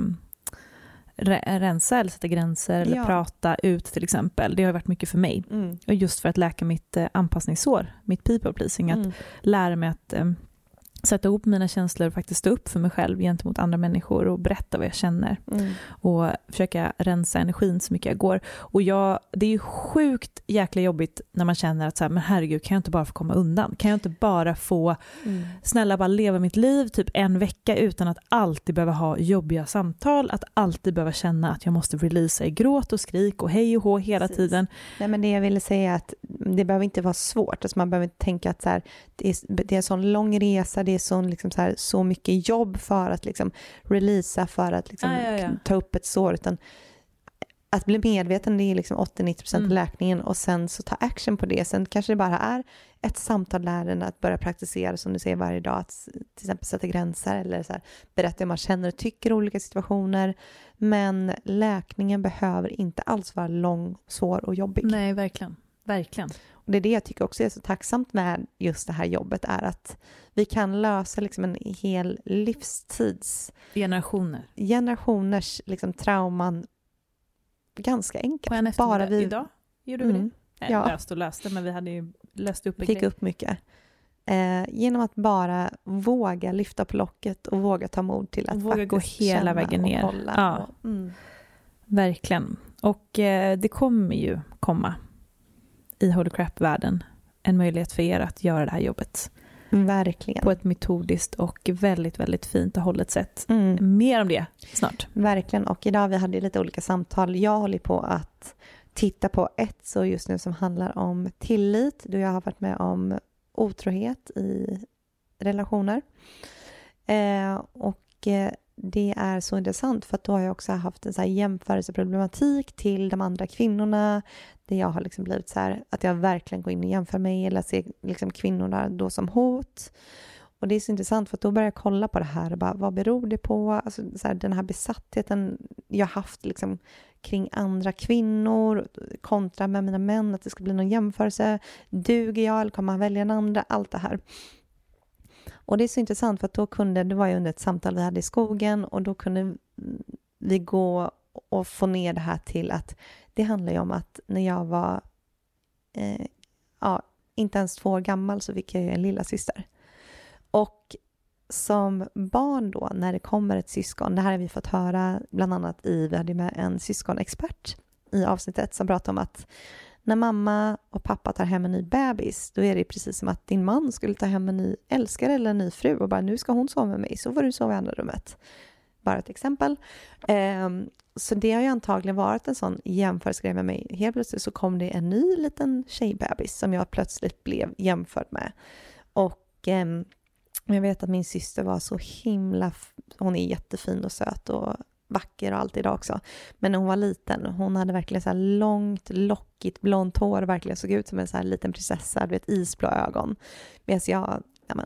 rensa eller sätta gränser eller prata ut till exempel. Det har varit mycket för mig. Och just för att läka mitt anpassningssår, mitt people pleasing, att lära mig att sätta ihop mina känslor och faktiskt stå upp för mig själv gentemot andra människor och berätta vad jag känner. Och försöka rensa energin så mycket jag går. Och det är ju sjukt jäkla jobbigt när man känner att så här, men herregud, kan jag inte bara få komma undan? Kan jag inte bara få snälla bara leva mitt liv typ en vecka utan att alltid behöva ha jobbiga samtal, att alltid behöva känna att jag måste releasa i gråt och skrik och hej och hå hela tiden. Nej, men det jag ville säga är att det behöver inte vara svårt. Alltså man behöver inte tänka att så här, det är en sån lång resa, det är sån, liksom, så mycket jobb för att liksom, releasa, för att liksom, ta upp ett sår. Utan att bli medveten, det är liksom 80-90% läkningen, och sen så ta action på det. Sen kanske det bara är ett samtal där, att börja praktisera som du säger varje dag, att till exempel sätta gränser eller så här, berätta hur man känner och tycker i olika situationer. Men läkningen behöver inte alls vara lång, svår och jobbig. Nej, verkligen. Verkligen. Och det är det jag tycker också är så tacksamt med just det här jobbet, är att vi kan lösa liksom en hel livstids generationers liksom trauman ganska enkelt. På en eftermiddag idag gjorde vi det. Ja. Löste, men vi hade ju löst upp en Fick grej. upp mycket. Genom att bara våga lyfta på locket och våga ta mod till att våga gå hela vägen ner. Kolla. Verkligen. Och det kommer ju komma i Holy Crap-världen en möjlighet för er att göra det här jobbet. Verkligen. På ett metodiskt och väldigt, väldigt fint och hållet sätt. Mer om det snart. Verkligen. Och idag vi hade lite olika samtal. Jag håller på att titta på ett så just nu som handlar om tillit. Då jag har varit med om otrohet i relationer. Det är så intressant, för att då har jag också haft en så här jämförelseproblematik till de andra kvinnorna, där jag har liksom blivit så här att jag verkligen går in och jämför mig eller ser liksom kvinnorna då som hot. Och det är så intressant, för att då börjar jag kolla på det här och bara, vad beror det på? Alltså så här, den här besattheten jag haft liksom kring andra kvinnor kontra med mina män, att det ska bli någon jämförelse. Duger jag eller kommer man välja en andra? Allt det här. Och det är så intressant, för att det var ju under ett samtal vi hade i skogen, och då kunde vi gå och få ner det här till att det handlar ju om att när jag var inte ens 2 år gammal så fick jag ju en lilla syster. Och som barn då, när det kommer ett syskon, det här har vi fått höra bland annat vi hade med en syskonexpert i avsnittet som pratade om att när mamma och pappa tar hem en ny bebis, då är det precis som att din man skulle ta hem en ny älskare eller en ny fru och bara, nu ska hon sova med mig, så får du sova i andra rummet. Bara ett exempel. Så det har ju antagligen varit en sån jämförelsegrej med mig. Helt plötsligt så kom det en ny liten tjejbebis som jag plötsligt blev jämförd med. Och jag vet att min syster var så himla, hon är jättefin och söt och vacker och allt idag också. Men när hon var liten, hon hade verkligen så här långt, lockigt, blont hår, verkligen såg ut som en så här liten prinsessa, du vet, isblå ögon. Medan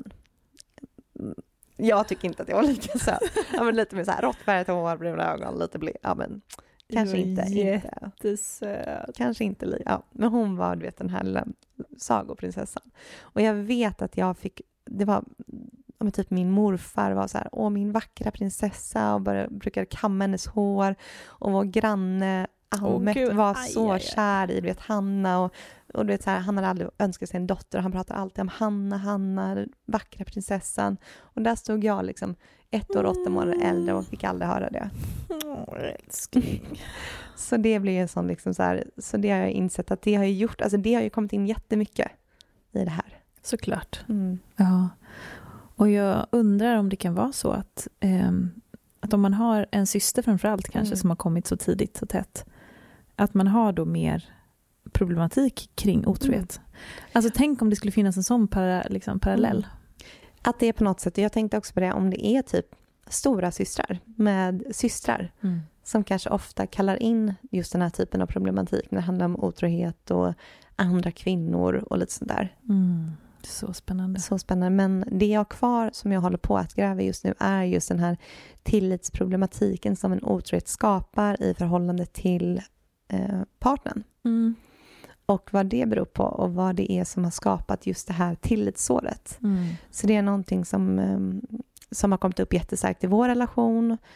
jag tycker inte att jag var lika söt. Lite med så här råttfärgat hår, bruna ögon, lite blek. Kanske inte. Kanske inte. Men hon var, du vet, den här lilla sagoprinsessan. Och jag vet att jag fick, det var typ min morfar var så här, min vackra prinsessa, och brukade kamma hennes hår, och vår granne Ahmet var så kär i, du vet, Hanna, och du vet så här, han hade aldrig önskat sig en dotter, och han pratade alltid om Hanna, vackra prinsessan, och där stod jag liksom 1 år 8 månader äldre och fick aldrig höra det. Älskling. Så det blir en sån liksom så här, så det har jag insett att det har ju gjort, alltså det har ju kommit in jättemycket i det här. Såklart. Ja. Och jag undrar om det kan vara så att om man har en syster framförallt kanske som har kommit så tidigt så tätt, att man har då mer problematik kring otrohet. Alltså tänk om det skulle finnas en sån parallell. Att det är på något sätt, jag tänkte också på det, om det är typ stora systrar med systrar som kanske ofta kallar in just den här typen av problematik när det handlar om otrohet och andra kvinnor och lite sånt där. Så spännande. Så spännande. Men det jag har kvar som jag håller på att gräva just nu är just den här tillitsproblematiken som en otrohet skapar i förhållande till partnern. Och vad det beror på och vad det är som har skapat just det här tillitssåret. Så det är någonting som har kommit upp jättestarkt i vår relation.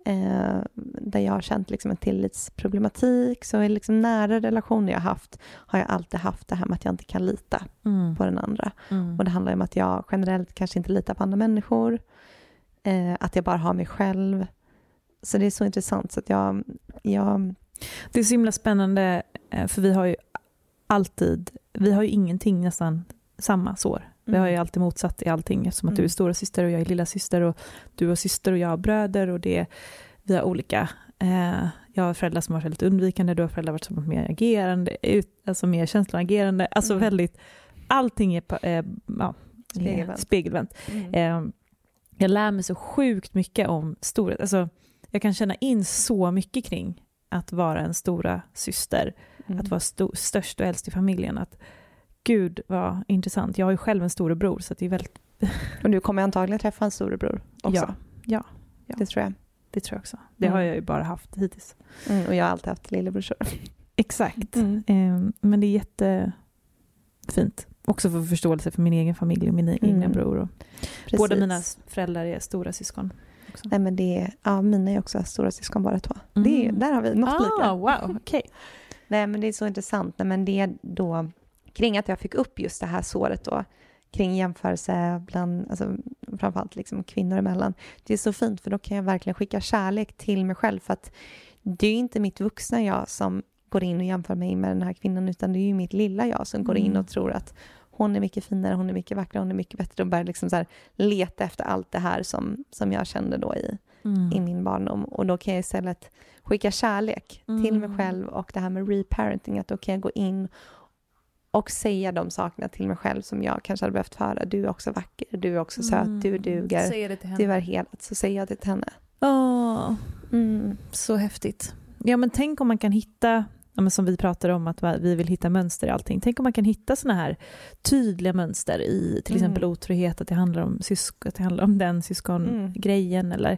där jag har känt liksom en tillitsproblematik. Så i liksom nära relationer jag haft har jag alltid haft det här med att jag inte kan lita på den andra. Och det handlar om att jag generellt kanske inte litar på andra människor. Att jag bara har mig själv. Så det är så intressant. Så att jag... Det är så himla spännande, för vi har ju ingenting nästan samma sår. Vi har ju alltid motsatt i allting, eftersom att du är stora syster och jag är lilla syster, och du har syster och jag har bröder, och vi har olika. Jag har föräldrar som har varit väldigt undvikande, du har föräldrar som har varit mer agerande, alltså mer känslolagerande. Alltså väldigt, allting är spegelvänt. Jag lär mig så sjukt mycket om storhet. Alltså, jag kan känna in så mycket kring att vara en stora syster. Att vara störst och äldst i familjen. Att gud vad intressant. Jag har ju själv en storebror, så att det är väldigt... Och du kommer antagligen träffa en storebror också. Ja. Det tror jag. Det tror jag också. Det har jag ju bara haft hittills. Och jag har alltid haft lillebrorsor. Exakt. Men det är jättefint. Också för förståelse för min egen familj och min egen bror. Och båda mina föräldrar är stora syskon. Också. Nej, men mina är också stora syskon bara två. Där har vi något lika. Wow, okej. Nej, men det är så intressant. Nej, men det är då kring att jag fick upp just det här såret då, kring jämförelse bland, alltså, framförallt liksom kvinnor emellan. Det är så fint, för då kan jag verkligen skicka kärlek till mig själv, för att det är inte mitt vuxna jag som går in och jämför mig med den här kvinnan, utan det är ju mitt lilla jag som går in och tror att hon är mycket finare, hon är mycket vackrare, hon är mycket bättre, och börjar liksom så här leta efter allt det här som jag kände då i min barndom. Och då kan jag istället skicka kärlek till mig själv, och det här med reparenting, att då kan jag gå in och säga de sakerna till mig själv som jag kanske hade behövt höra. Du är också vacker, du är också söt, du duger. Säger det till henne. Du är helt, så säger jag det till henne. Så häftigt. Ja, men tänk om man kan hitta, som vi pratar om, att vi vill hitta mönster i allting. Tänk om man kan hitta såna här tydliga mönster i till exempel otrohet, att det handlar om att det handlar om den syskongrejen, eller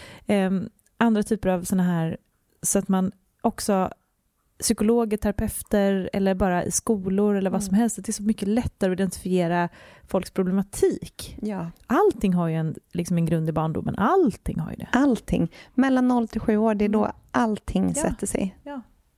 andra typer av såna här, så att man också, psykologer, terapeuter eller bara i skolor eller vad som helst, det är så mycket lättare att identifiera folks problematik. Ja. Allting har ju en grund i barndomen. Allting har ju det. Allting. Mellan 0 till 7 år, det är då allting sätter sig. Ja.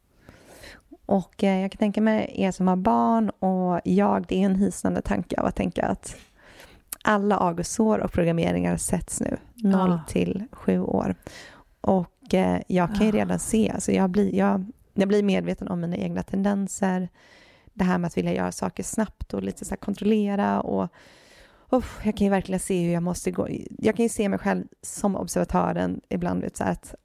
Och jag kan tänka mig er som har barn, och det är en hisnande tanke av att tänka att alla augustsår och programmeringar sätts nu 0 till 7 år. Och jag kan ju redan se, alltså jag blir medveten om mina egna tendenser. Det här med att vilja göra saker snabbt och lite så här kontrollera. Och jag kan ju verkligen se hur jag måste gå. Jag kan ju se mig själv som observatören ibland, så här, att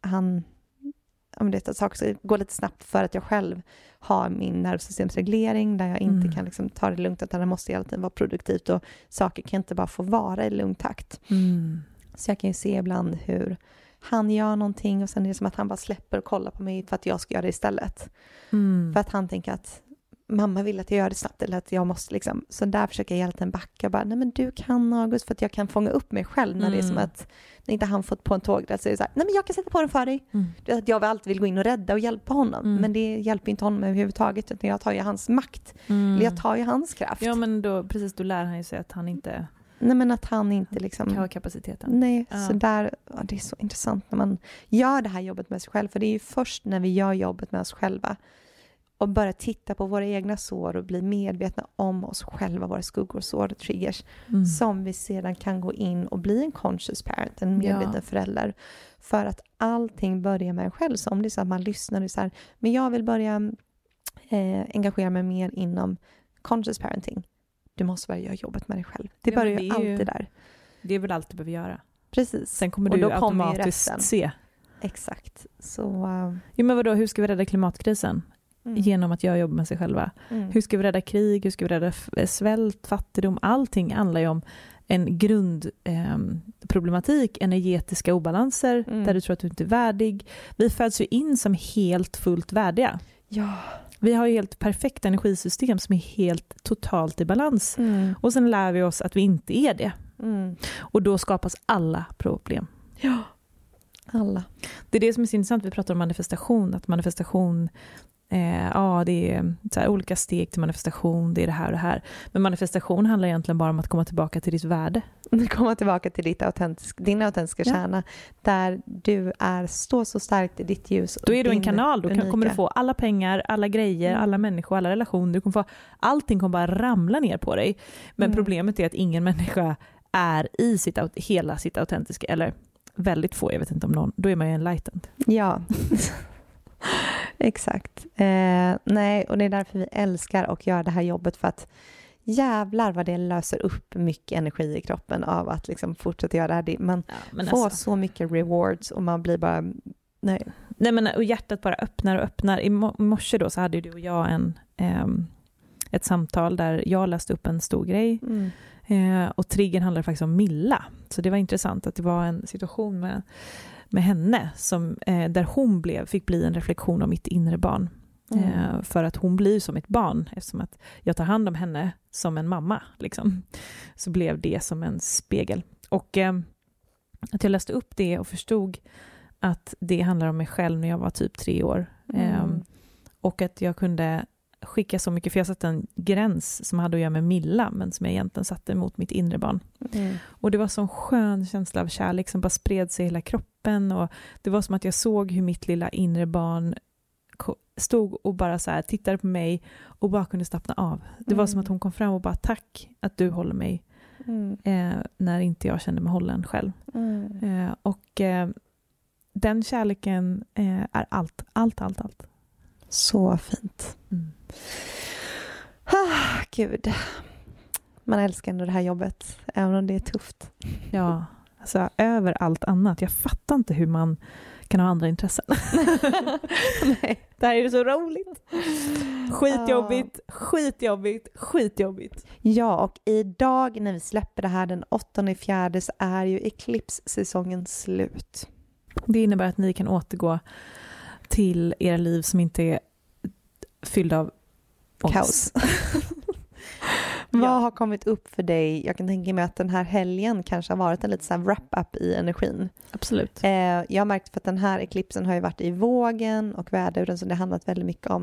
att saker ska gå lite snabbt, för att jag själv har min nervsystemsreglering där jag inte kan liksom ta det lugnt, utan det måste hela tiden vara produktivt, och saker kan inte bara få vara i lugn takt. Så jag kan ju se ibland hur han gör någonting, och sen är det som att han bara släpper och kollar på mig för att jag ska göra det istället. För att han tänker att mamma vill att jag gör det snabbt, eller att jag måste liksom. Så där försöker jag hela tiden backa. Bara, nej men du kan, August, för att jag kan fånga upp mig själv när det är som att när inte han fått på en tågrätt, så är det så här, nej men jag kan sätta på den för dig. Att jag alltid vill gå in och rädda och hjälpa honom. Men det hjälper inte honom överhuvudtaget, utan jag tar ju hans makt. Eller jag tar ju hans kraft. Ja, men då lär han ju sig att han inte... Nej, men att han inte liksom... har kapaciteten. Nej, så där... Ja, det är så intressant när man gör det här jobbet med sig själv. För det är ju först när vi gör jobbet med oss själva och börjar titta på våra egna sår och bli medvetna om oss själva, våra skuggor, sår och triggers, som vi sedan kan gå in och bli en conscious parent, en medveten förälder. För att allting börjar med en själv. Så om det är så att man lyssnar och så här, men jag vill börja engagera mig mer inom conscious parenting. Du måste börja göra jobbet med dig själv. Det börjar ju alltid där. Det är väl allt du behöver göra. Precis. Sen kommer du automatiskt se. Exakt. Så, ja, men vadå, hur ska vi rädda klimatkrisen? Genom att göra jobb med sig själva. Hur ska vi rädda krig? Hur ska vi rädda svält, fattigdom? Allting handlar ju om en grundproblematik, energetiska obalanser där du tror att du inte är värdig. Vi föds ju in som helt fullt värdiga. Ja. Vi har ju helt perfekt energisystem som är helt totalt i balans. Och sen lär vi oss att vi inte är det. Och då skapas alla problem. Ja, alla. Det är det som är så intressant. Vi pratar om manifestation. Att manifestation det är så här, olika steg till manifestation, det är det här och det här. Men manifestation handlar egentligen bara om att komma tillbaka till ditt värde. Komma tillbaka till din autentiska kärna, där du är så starkt i ditt ljus. Då är du en kanal, då kommer du få alla pengar, alla grejer, alla människor, alla relationer. Du kommer få, allting kommer bara ramla ner på dig. Men problemet är att ingen människa är i hela sitt autentiska, eller väldigt få, jag vet inte om någon, då är man ju enlightened. Ja, exakt. Nej, och det är därför vi älskar att göra det här jobbet, för att jävlar vad det löser upp mycket energi i kroppen av att liksom fortsätta göra det här. Man får så mycket rewards och man blir bara Nej, men och hjärtat bara öppnar och öppnar. I morse då så hade du och jag ett samtal där jag läste upp en stor grej. Och triggern handlade faktiskt om Milla. Så det var intressant att det var en situation med henne som, där hon fick bli en reflektion om mitt inre barn. För att hon blir som ett barn, eftersom att jag tar hand om henne som en mamma. Liksom. Så blev det som en spegel. Och att jag läste upp det och förstod att det handlar om mig själv när jag var typ 3 år. Och att jag kunde skicka så mycket, för jag satte en gräns som hade att göra med Milla, men som jag egentligen satte mot mitt inre barn. Och det var så en skön känsla av kärlek som bara spred sig i hela kroppen, och det var som att jag såg hur mitt lilla inre barn stod och bara så här tittade på mig och bara kunde slappna av. Det var som att hon kom fram och bara, tack att du håller mig när inte jag kände mig hållen själv. Och den kärleken är allt. Så fint. Gud. Man älskar ändå det här jobbet, även om det är tufft. Ja, alltså över allt annat. Jag fattar inte hur man kan ha andra intressen. Nej. Det här är så roligt. Skitjobbigt. Ja, och idag när vi släpper det här den 8/4 så är ju Eclipse-säsongen slut. Det innebär att ni kan återgå till era liv som inte är fyllda av kaos. Vad har kommit upp för dig? Jag kan tänka mig att den här helgen kanske har varit en lite så här wrap-up i energin. Absolut. Jag har märkt, för att den här eklipsen har ju varit i vågen och väduren, så det har handlat väldigt mycket om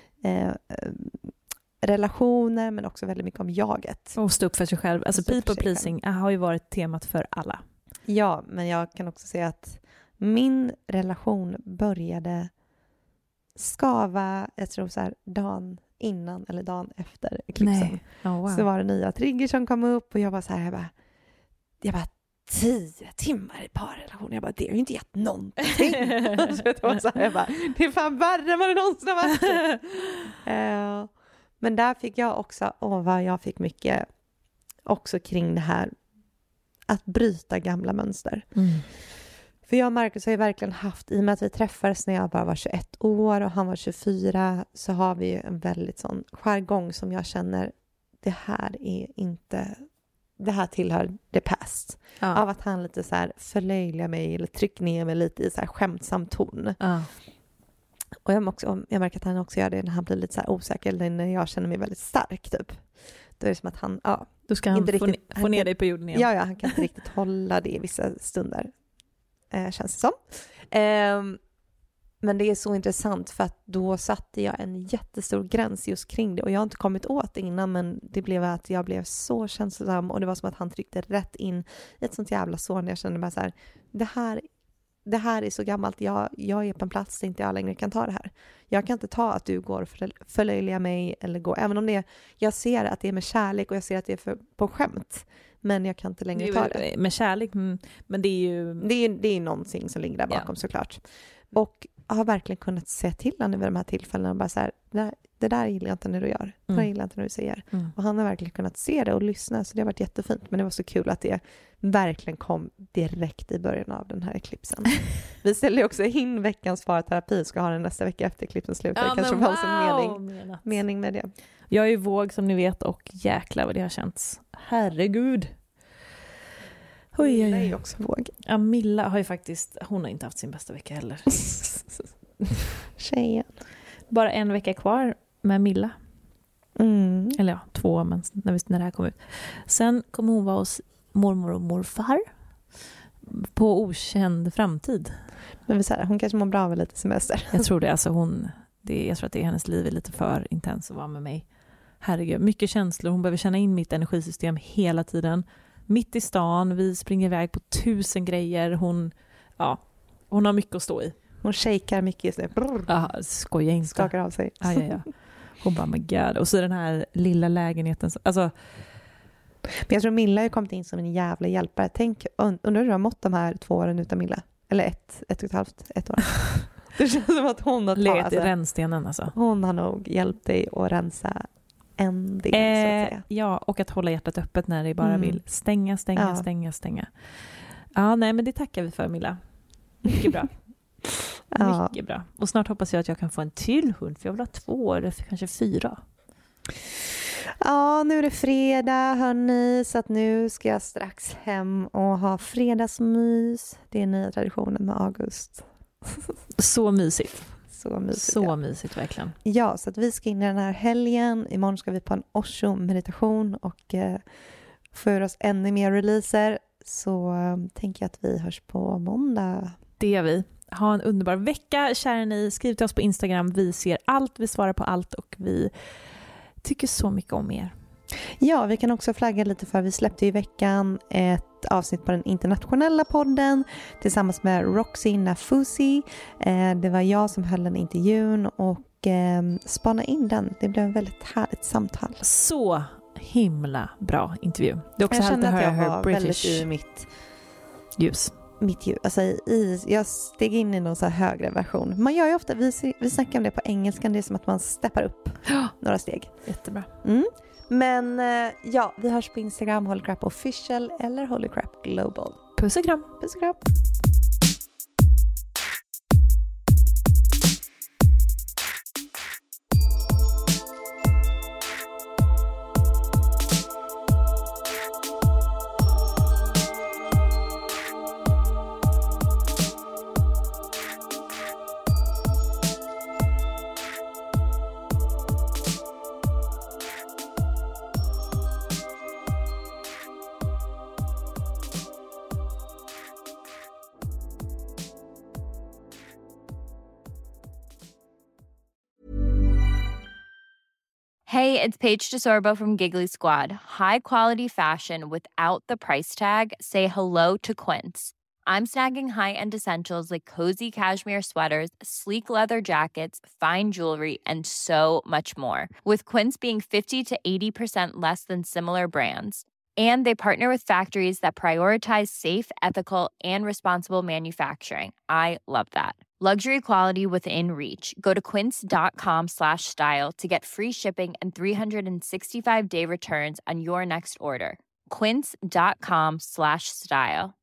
relationer, men också väldigt mycket om jaget. Och stå upp för sig själv. Alltså people pleasing har ju varit temat för alla. Ja, men jag kan också säga att min relation började skava, jag tror så här, dagen innan eller dagen efter eklipsen. Så var det nya trigger som kom upp och jag var så här, jag bara 10 timmar i parrelation. Jag bara, det har ju inte gett någonting. Så det var så här, jag bara, det är fan värre än vad det någonsin har varit. Men där fick jag också, vad jag fick mycket också kring det här att bryta gamla mönster. För jag och Marcus har ju verkligen haft, i och med att vi träffades när jag bara var 21 år och han var 24, så har vi en väldigt sån jargong som jag känner, det här tillhör the past. Av att han lite så här förlöjligar mig eller trycker ner mig lite i så här skämtsam ton. Och jag märker att han också gör det när han blir lite så här osäker, eller när jag känner mig väldigt stark typ. Då är det som att han, då ska han få ner dig på jorden igen. Ja, han kan inte riktigt hålla det i vissa stunder. Känns det som. Men det är så intressant, för att då satte jag en jättestor gräns just kring det, och jag har inte kommit åt det innan, men det blev att jag blev så känslosam, och det var som att han tryckte rätt in i ett sånt jävla sår när jag kände bara så här, det här är så gammalt, jag är på en plats där inte jag längre kan ta det här. Jag kan inte ta att du går och förlöjligar mig, eller går, även om jag ser att det är med kärlek och jag ser att det är på skämt. Men jag kan inte längre ta det. Med kärlek, men det är ju... Det är någonting som ligger där bakom såklart. Och jag har verkligen kunnat se till honom vid de här tillfällena och bara så här, det där gillar jag inte när du gör. Det där gillar jag inte när du säger. Och han har verkligen kunnat se det och lyssna, så det har varit jättefint. Men det var så kul att det verkligen kom direkt i början av den här eklipsen. Vi ställer ju också in veckans parterapi, ska ha den nästa vecka efter eklipsen slutar. Det kanske fanns en mening med det. Jag är ju våg som ni vet, och jäklar vad det har känts. Herregud. Milla är ju också våg. Ja, Milla har ju faktiskt, hon har inte haft sin bästa vecka heller. Tjejen. Bara 1 vecka kvar med Milla. Eller 2, men när det här kom ut. Sen kommer hon vara hos mormor och morfar på okänd framtid. Men hon kanske mår bra av lite semester. Jag tror det. Alltså Jag tror att hennes liv är lite för intens att vara med mig. Herregud, mycket känslor. Hon behöver känna in mitt energisystem hela tiden. Mitt i stan, vi springer iväg på 1000 grejer. Hon har mycket att stå i. Hon shakar mycket just nu. Ja, skojar inte. Skakar av sig. Ja. Hon bara, my god. Och så den här lilla lägenheten. Alltså... Men jag tror Milla har kommit in som en jävla hjälpare. Undrar hur du har mått de här 2 åren utan Milla? Eller ett och ett år. Det känns som att hon har legat i rännstenen alltså. Hon har nog hjälpt dig att rensa en del så att säga. Ja, och att hålla hjärtat öppet när det bara vill stänga. Ja, nej, men det tackar vi för, Milla. Mycket bra. Mycket bra. Och snart hoppas jag att jag kan få en till hund, för jag vill ha 2 eller kanske 4. Ja, nu är det fredag hörni, så att nu ska jag strax hem och ha fredagsmys. Det är nya traditionen med August. Så mysigt. Så mysigt verkligen. Ja, så att vi ska in i den här helgen. Imorgon ska vi på en Osho-meditation och få ur oss ännu mer releaser. Så tänker jag att vi hörs på måndag. Det gör vi. Ha en underbar vecka, kära ni. Skriv till oss på Instagram. Vi ser allt, vi svarar på allt och vi tycker så mycket om er. Ja, vi kan också flagga lite för vi släppte i veckan ett avsnitt på den internationella podden tillsammans med Roxy Nafusi. Det var jag som höll den intervjun och spana in den. Det blev ett väldigt härligt samtal. Så himla bra intervju. Det är också jag kände att jag var British väldigt i mitt ljus. Alltså jag steg in i någon så här högre version. Man gör ju ofta, vi snackar om det på engelskan, det är som att man steppar upp några steg. Jättebra. Men ja, vi hörs på Instagram, Holy Crap Official eller Holy Crap Global. Puss och kram. Puss och kram. Hey, it's Paige DeSorbo from Giggly Squad. High quality fashion without the price tag. Say hello to Quince. I'm snagging high-end essentials like cozy cashmere sweaters, sleek leather jackets, fine jewelry, and so much more. With Quince being 50 to 80% less than similar brands. And they partner with factories that prioritize safe, ethical, and responsible manufacturing. I love that. Luxury quality within reach. Go to quince.com/style to get free shipping and 365-day returns on your next order. Quince.com/style.